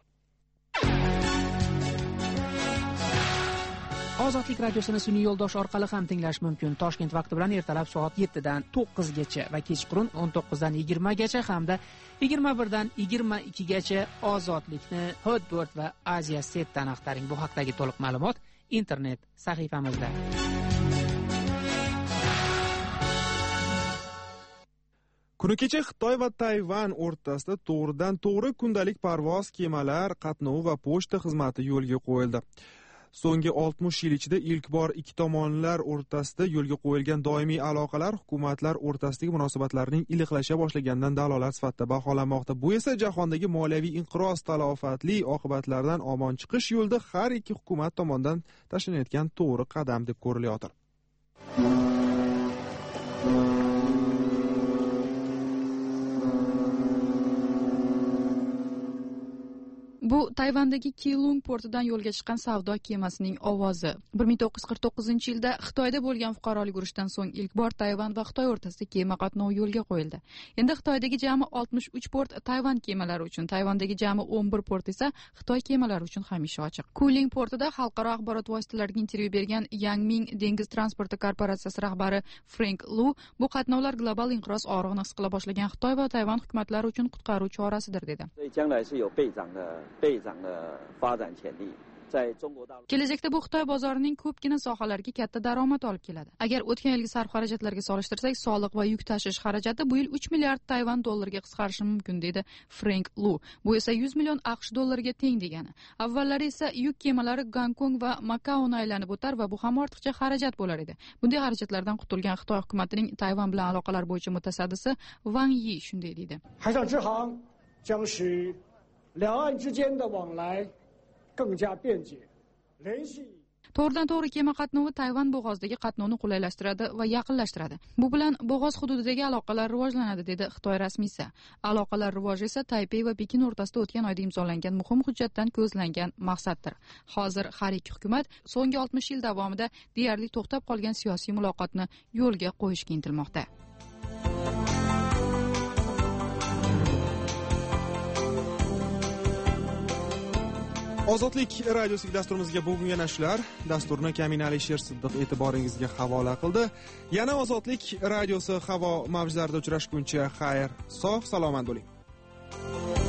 Ozodlik radiosini sun'iy yo'ldosh orqali ham tinglash mumkin. Toshkent vaqti bilan ertalab soat yettidan to'qqizgacha va kechqurun o'n to'qqizdan yigirmagacha hamda yigirma birdan yigirma ikkigacha Ozodlikni Hotbird va Asia Setdan axtaring. Bu haqdagi to'liq ma'lumot internet sahifamizda. Kuni kecha Xitoy va Tayvan o'rtasida to'g'ridan to'g'ri kundalik parvoz, kemalar qatnovi va pochta xizmati yo'lga qo'yildi. So'nggi oltmish yil ichida ilk bor ikki tomonlar o'rtasida yo'lga qo'yilgan doimiy aloqalar hukumatlar o'rtasidagi munosabatlarning iliqlasha boshlaganidan dalolat sifatida baholanmoqda. Bu esa jahondagi moliyaviy inqiroz talofatli oqibatlaridan omon chiqish yo'lida har ikki hukumat tomonidan tashlanayotgan to'g'ri qadam deb ko'rilayotir. Bu Tayvandagi Keelung portidan yo'lga chiqqan savdo kemasining ovozi. bir ming to'qqiz yuz qirq to'qqizinchi yilda Xitoyda bo'lgan fuqarolik urushdan so'ng ilk bor Tayvan va Xitoy o'rtasida kema qatnovi yo'lga qo'yildi. Endi Xitoydagi jami oltmish uch port Tayvan kemalari uchun, Tayvandagi jami o'n bir port esa Xitoy kemalari uchun hamisha ochiq. Keelung portida xalqaro axborot vositalariga intervyu bergan Yangming dengiz transporti korporatsiyasi rahbari Frank Lu bu qatnovlar global inqiroz og'rig'ini his qila boshlagan Xitoy va Tayvan hukumatlari uchun qutqaruv chorasidir dedi. Kelajakda bu Xitoy bozorining ko'pgina sohalariga katta daromad olib keladi. Agar o'tgan yilgi sarf xarajatlarga solishtirsak, soliq va yuk tashish xarajati bu yil uch milliard Tayvan dollariga qisqarishi mumkin, dedi Frank Lu. Bu esa yuz million AQSh dollariga teng degani. Avvallari esa yuk kemalari Gonkong va Makaoni aylanib o'tar va bu ham ortiqcha xarajat bo'lar edi. Bunday xarajatlardan qutulgan Xitoy hukumatining Tayvan bilan aloqalar bo'yicha mutasaddisi Wang Yi shunday deydi. 两岸之间的往来更加便捷，联系 to'g'ridan to'g'ri kema qatnovi Tayvan bo'g'ozidagi qatnovni qulaylashtiradi va yaqinlashtiradi. Bu bilan bo'g'oz hududidagi aloqalar rivojlanadi, dedi Xitoy rasmiysi. Aloqalar rivoji esa Taypey va Pekin o'rtasida o'tgan oyda imzolangan muhim hujjatdan ko'zlangan maqsaddir. Hozir har ikki hukumat so'nggi oltmish yil davomida deyarli to'xtab qolgan siyosiy muloqotni yo'lga qo'yishga intilmoqda. Ozodlik radiosining dasturimizga bugungi nashlar dasturni Kamina Alisher Siddiq e'tiboringizga havola qildi. Yana Ozodlik radiosi havo mavjlarida uchrashguncha xayr, sog' salomat bo'ling.